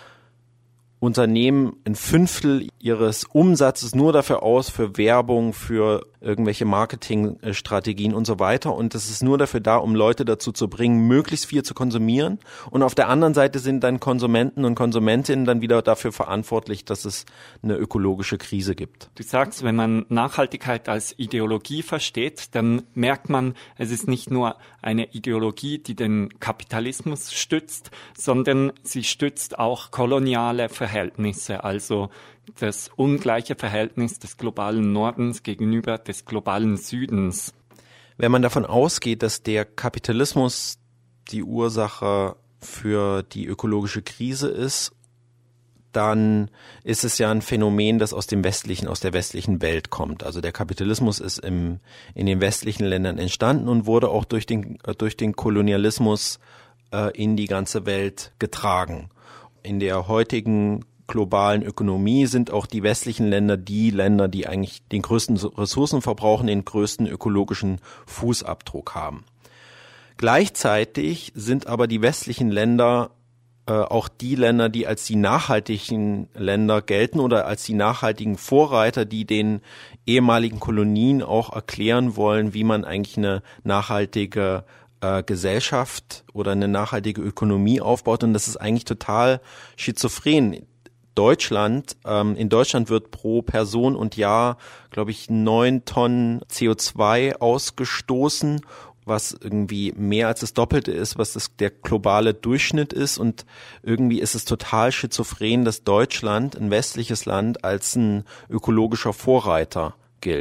S12: Unternehmen ein Fünftel ihres Umsatzes nur dafür aus, für Werbung, für irgendwelche Marketingstrategien und so weiter. Und das ist nur dafür da, um Leute dazu zu bringen, möglichst viel zu konsumieren. Und auf der anderen Seite sind dann Konsumenten und Konsumentinnen dann wieder dafür verantwortlich, dass es eine ökologische Krise gibt.
S6: Du sagst, wenn man Nachhaltigkeit als Ideologie versteht, dann merkt man, es ist nicht nur eine Ideologie, die den Kapitalismus stützt, sondern sie stützt auch koloniale Verhältnisse, also das ungleiche Verhältnis des globalen Nordens gegenüber des globalen Südens.
S12: Wenn man davon ausgeht, dass der Kapitalismus die Ursache für die ökologische Krise ist, dann ist es ja ein Phänomen, das aus der westlichen Welt kommt. Also der Kapitalismus ist in den westlichen Ländern entstanden und wurde auch durch den Kolonialismus in die ganze Welt getragen. In der heutigen globalen Ökonomie sind auch die westlichen Länder die Länder, die eigentlich den größten Ressourcen verbrauchen, den größten ökologischen Fußabdruck haben. Gleichzeitig sind aber die westlichen Länder auch die Länder, die als die nachhaltigen Länder gelten oder als die nachhaltigen Vorreiter, die den ehemaligen Kolonien auch erklären wollen, wie man eigentlich eine nachhaltige Gesellschaft oder eine nachhaltige Ökonomie aufbaut. Und das ist eigentlich total schizophren. In Deutschland wird pro Person und Jahr, glaube ich, 9 Tonnen CO2 ausgestoßen, was irgendwie mehr als das Doppelte ist, was der globale Durchschnitt ist. Und irgendwie ist es total schizophren, dass Deutschland, ein westliches Land, als ein ökologischer Vorreiter gilt.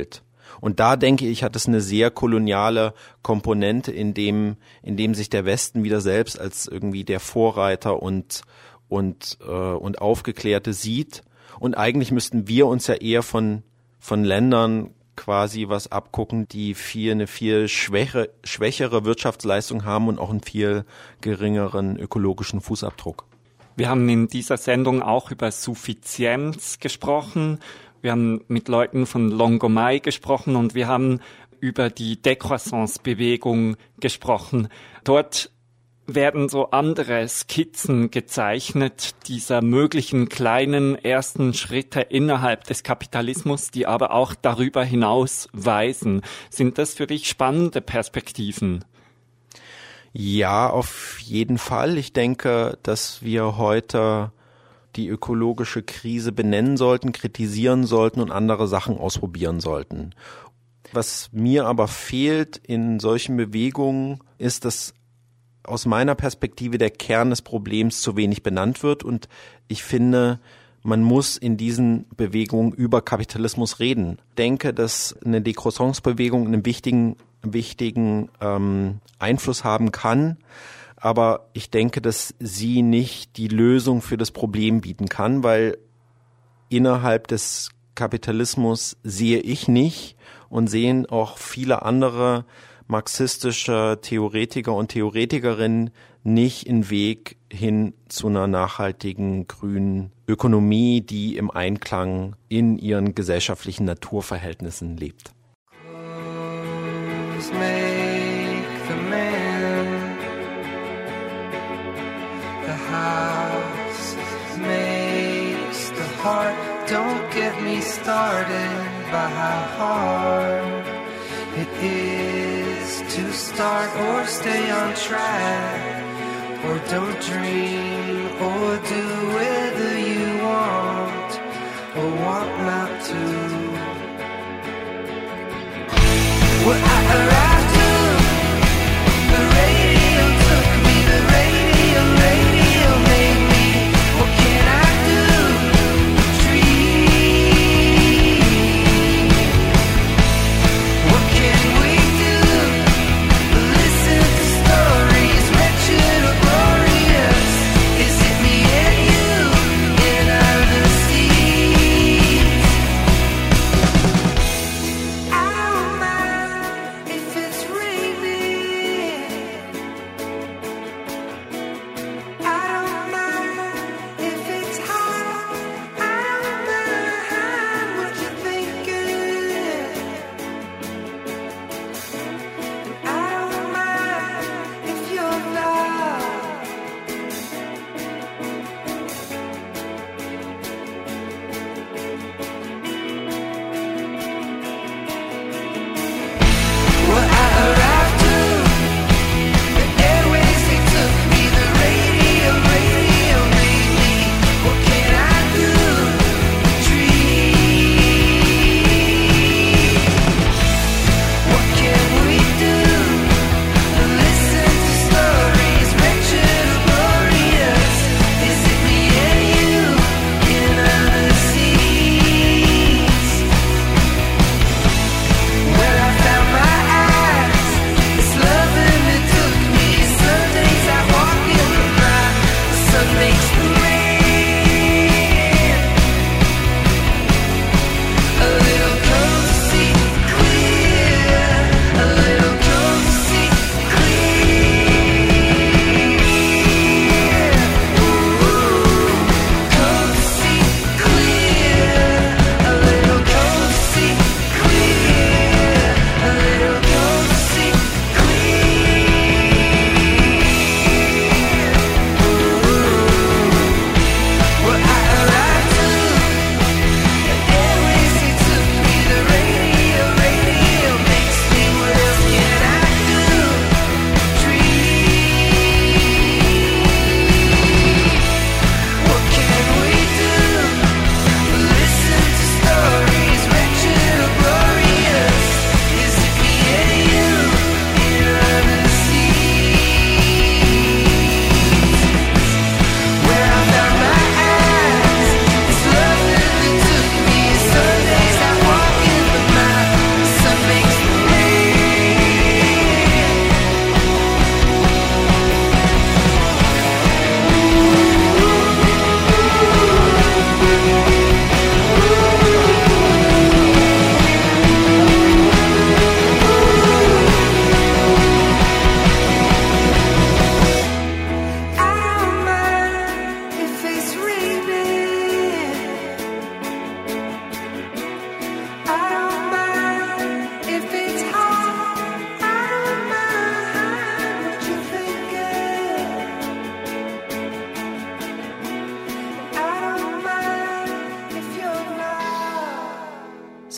S12: Und da denke ich, hat es eine sehr koloniale Komponente, in dem sich der Westen wieder selbst als irgendwie der Vorreiter und Aufgeklärte sieht. Und eigentlich müssten wir uns ja eher von Ländern quasi was abgucken, die eine viel schwächere Wirtschaftsleistung haben und auch einen viel geringeren ökologischen Fußabdruck.
S6: Wir haben in dieser Sendung auch über Suffizienz gesprochen. Wir haben mit Leuten von Longomai gesprochen und wir haben über die Décroissance-Bewegung gesprochen. Dort werden so andere Skizzen gezeichnet dieser möglichen kleinen ersten Schritte innerhalb des Kapitalismus, die aber auch darüber hinaus weisen. Sind das für dich spannende Perspektiven?
S12: Ja, auf jeden Fall. Ich denke, dass wir heute die ökologische Krise benennen sollten, kritisieren sollten und andere Sachen ausprobieren sollten. Was mir aber fehlt in solchen Bewegungen ist, dass aus meiner Perspektive der Kern des Problems zu wenig benannt wird, und ich finde, man muss in diesen Bewegungen über Kapitalismus reden. Ich denke, dass eine Décroissance-Bewegung einen wichtigen Einfluss haben kann, aber ich denke, dass sie nicht die Lösung für das Problem bieten kann, weil innerhalb des Kapitalismus sehe ich nicht und sehen auch viele andere marxistische Theoretiker und Theoretikerinnen nicht einen Weg hin zu einer nachhaltigen grünen Ökonomie, die im Einklang in ihren gesellschaftlichen Naturverhältnissen lebt.
S13: Make the man, the house makes the heart. Don't get me started by how hard it is to start or stay on track, or don't dream or do whether you want or want not to. What I arrived to, the radio took me, the radio made me. What can I do? Dream. What can we do? Listen to stories, wretched or glorious. Is it me and you?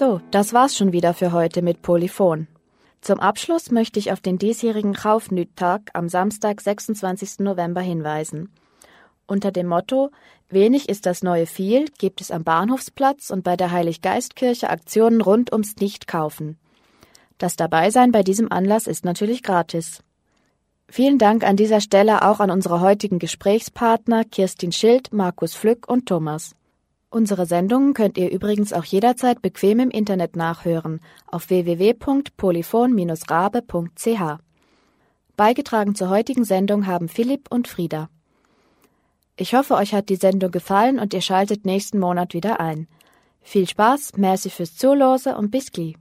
S3: So, das war's schon wieder für heute mit Polyphon. Zum Abschluss möchte ich auf den diesjährigen Raufnüt-Tag am Samstag, 26. November hinweisen. Unter dem Motto »Wenig ist das neue viel« gibt es am Bahnhofsplatz und bei der Heiliggeistkirche Aktionen rund ums Nichtkaufen. Das Dabeisein bei diesem Anlass ist natürlich gratis. Vielen Dank an dieser Stelle auch an unsere heutigen Gesprächspartner Kirstin Schild, Markus Flück und Thomas. Unsere Sendungen könnt ihr übrigens auch jederzeit bequem im Internet nachhören auf www.polyphon-rabe.ch. Beigetragen zur heutigen Sendung haben Philipp und Frieda. Ich hoffe, euch hat die Sendung gefallen und ihr schaltet nächsten Monat wieder ein. Viel Spaß, merci fürs Zuhören und bis gleich.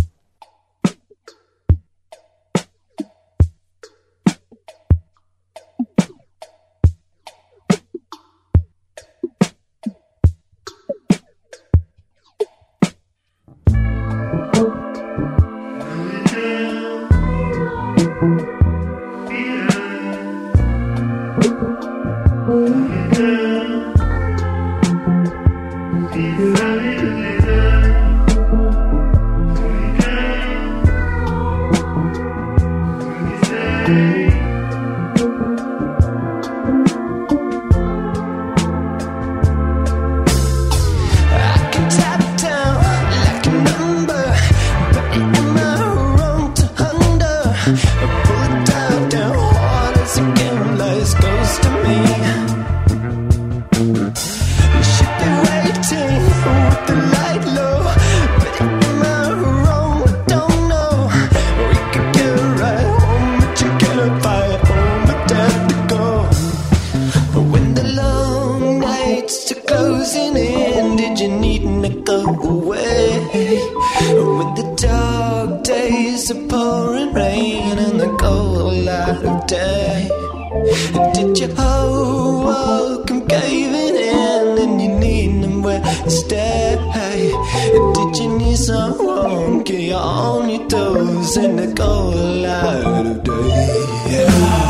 S13: Did your whole world come caving in and you need nowhere to stay? Did you need someone get you on your toes in the cold light of day? She's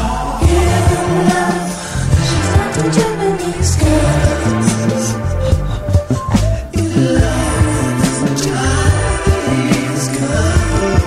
S13: like the Japanese girls. You love the Chinese girls.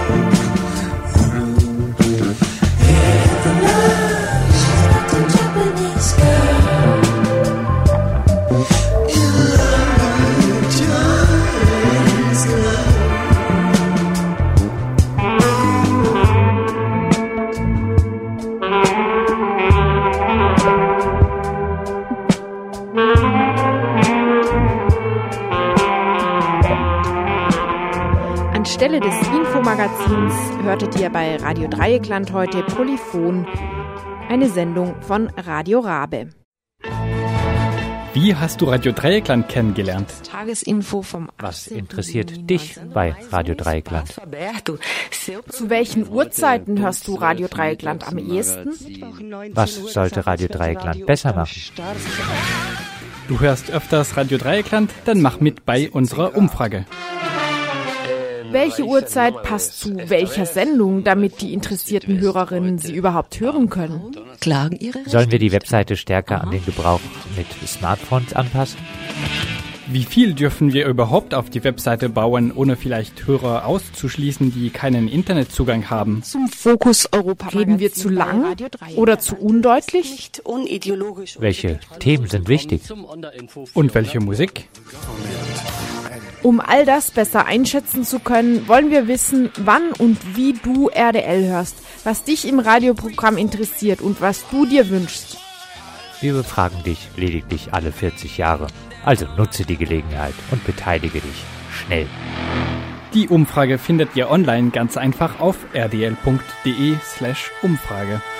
S1: Anstelle des Infomagazins hörtet ihr bei Radio Dreieckland heute Polyphon, eine Sendung von Radio Rabe.
S14: Wie hast du Radio Dreieckland kennengelernt?
S1: Tagesinfo vom
S15: Was interessiert dich bei Radio Dreieckland?
S1: Zu welchen Uhrzeiten hörst du Radio Dreieckland am ehesten?
S15: Was sollte Radio Dreieckland besser machen?
S14: Du hörst öfters Radio Dreieckland? Dann mach mit bei unserer Umfrage.
S1: Welche Uhrzeit passt zu welcher Sendung, damit die interessierten Hörerinnen sie überhaupt hören können?
S15: Sollen wir die Webseite stärker an den Gebrauch mit Smartphones anpassen?
S14: Wie viel dürfen wir überhaupt auf die Webseite bauen, ohne vielleicht Hörer auszuschließen, die keinen Internetzugang haben?
S1: Zum Fokus Europa reden wir zu lang oder zu undeutlich?
S15: Welche Themen sind wichtig?
S14: Und welche Musik?
S1: Um all das besser einschätzen zu können, wollen wir wissen, wann und wie du RDL hörst, was dich im Radioprogramm interessiert und was du dir wünschst.
S15: Wir befragen dich lediglich alle 40 Jahre. Also nutze die Gelegenheit und beteilige dich schnell.
S14: Die Umfrage findet ihr online ganz einfach auf rdl.de/Umfrage.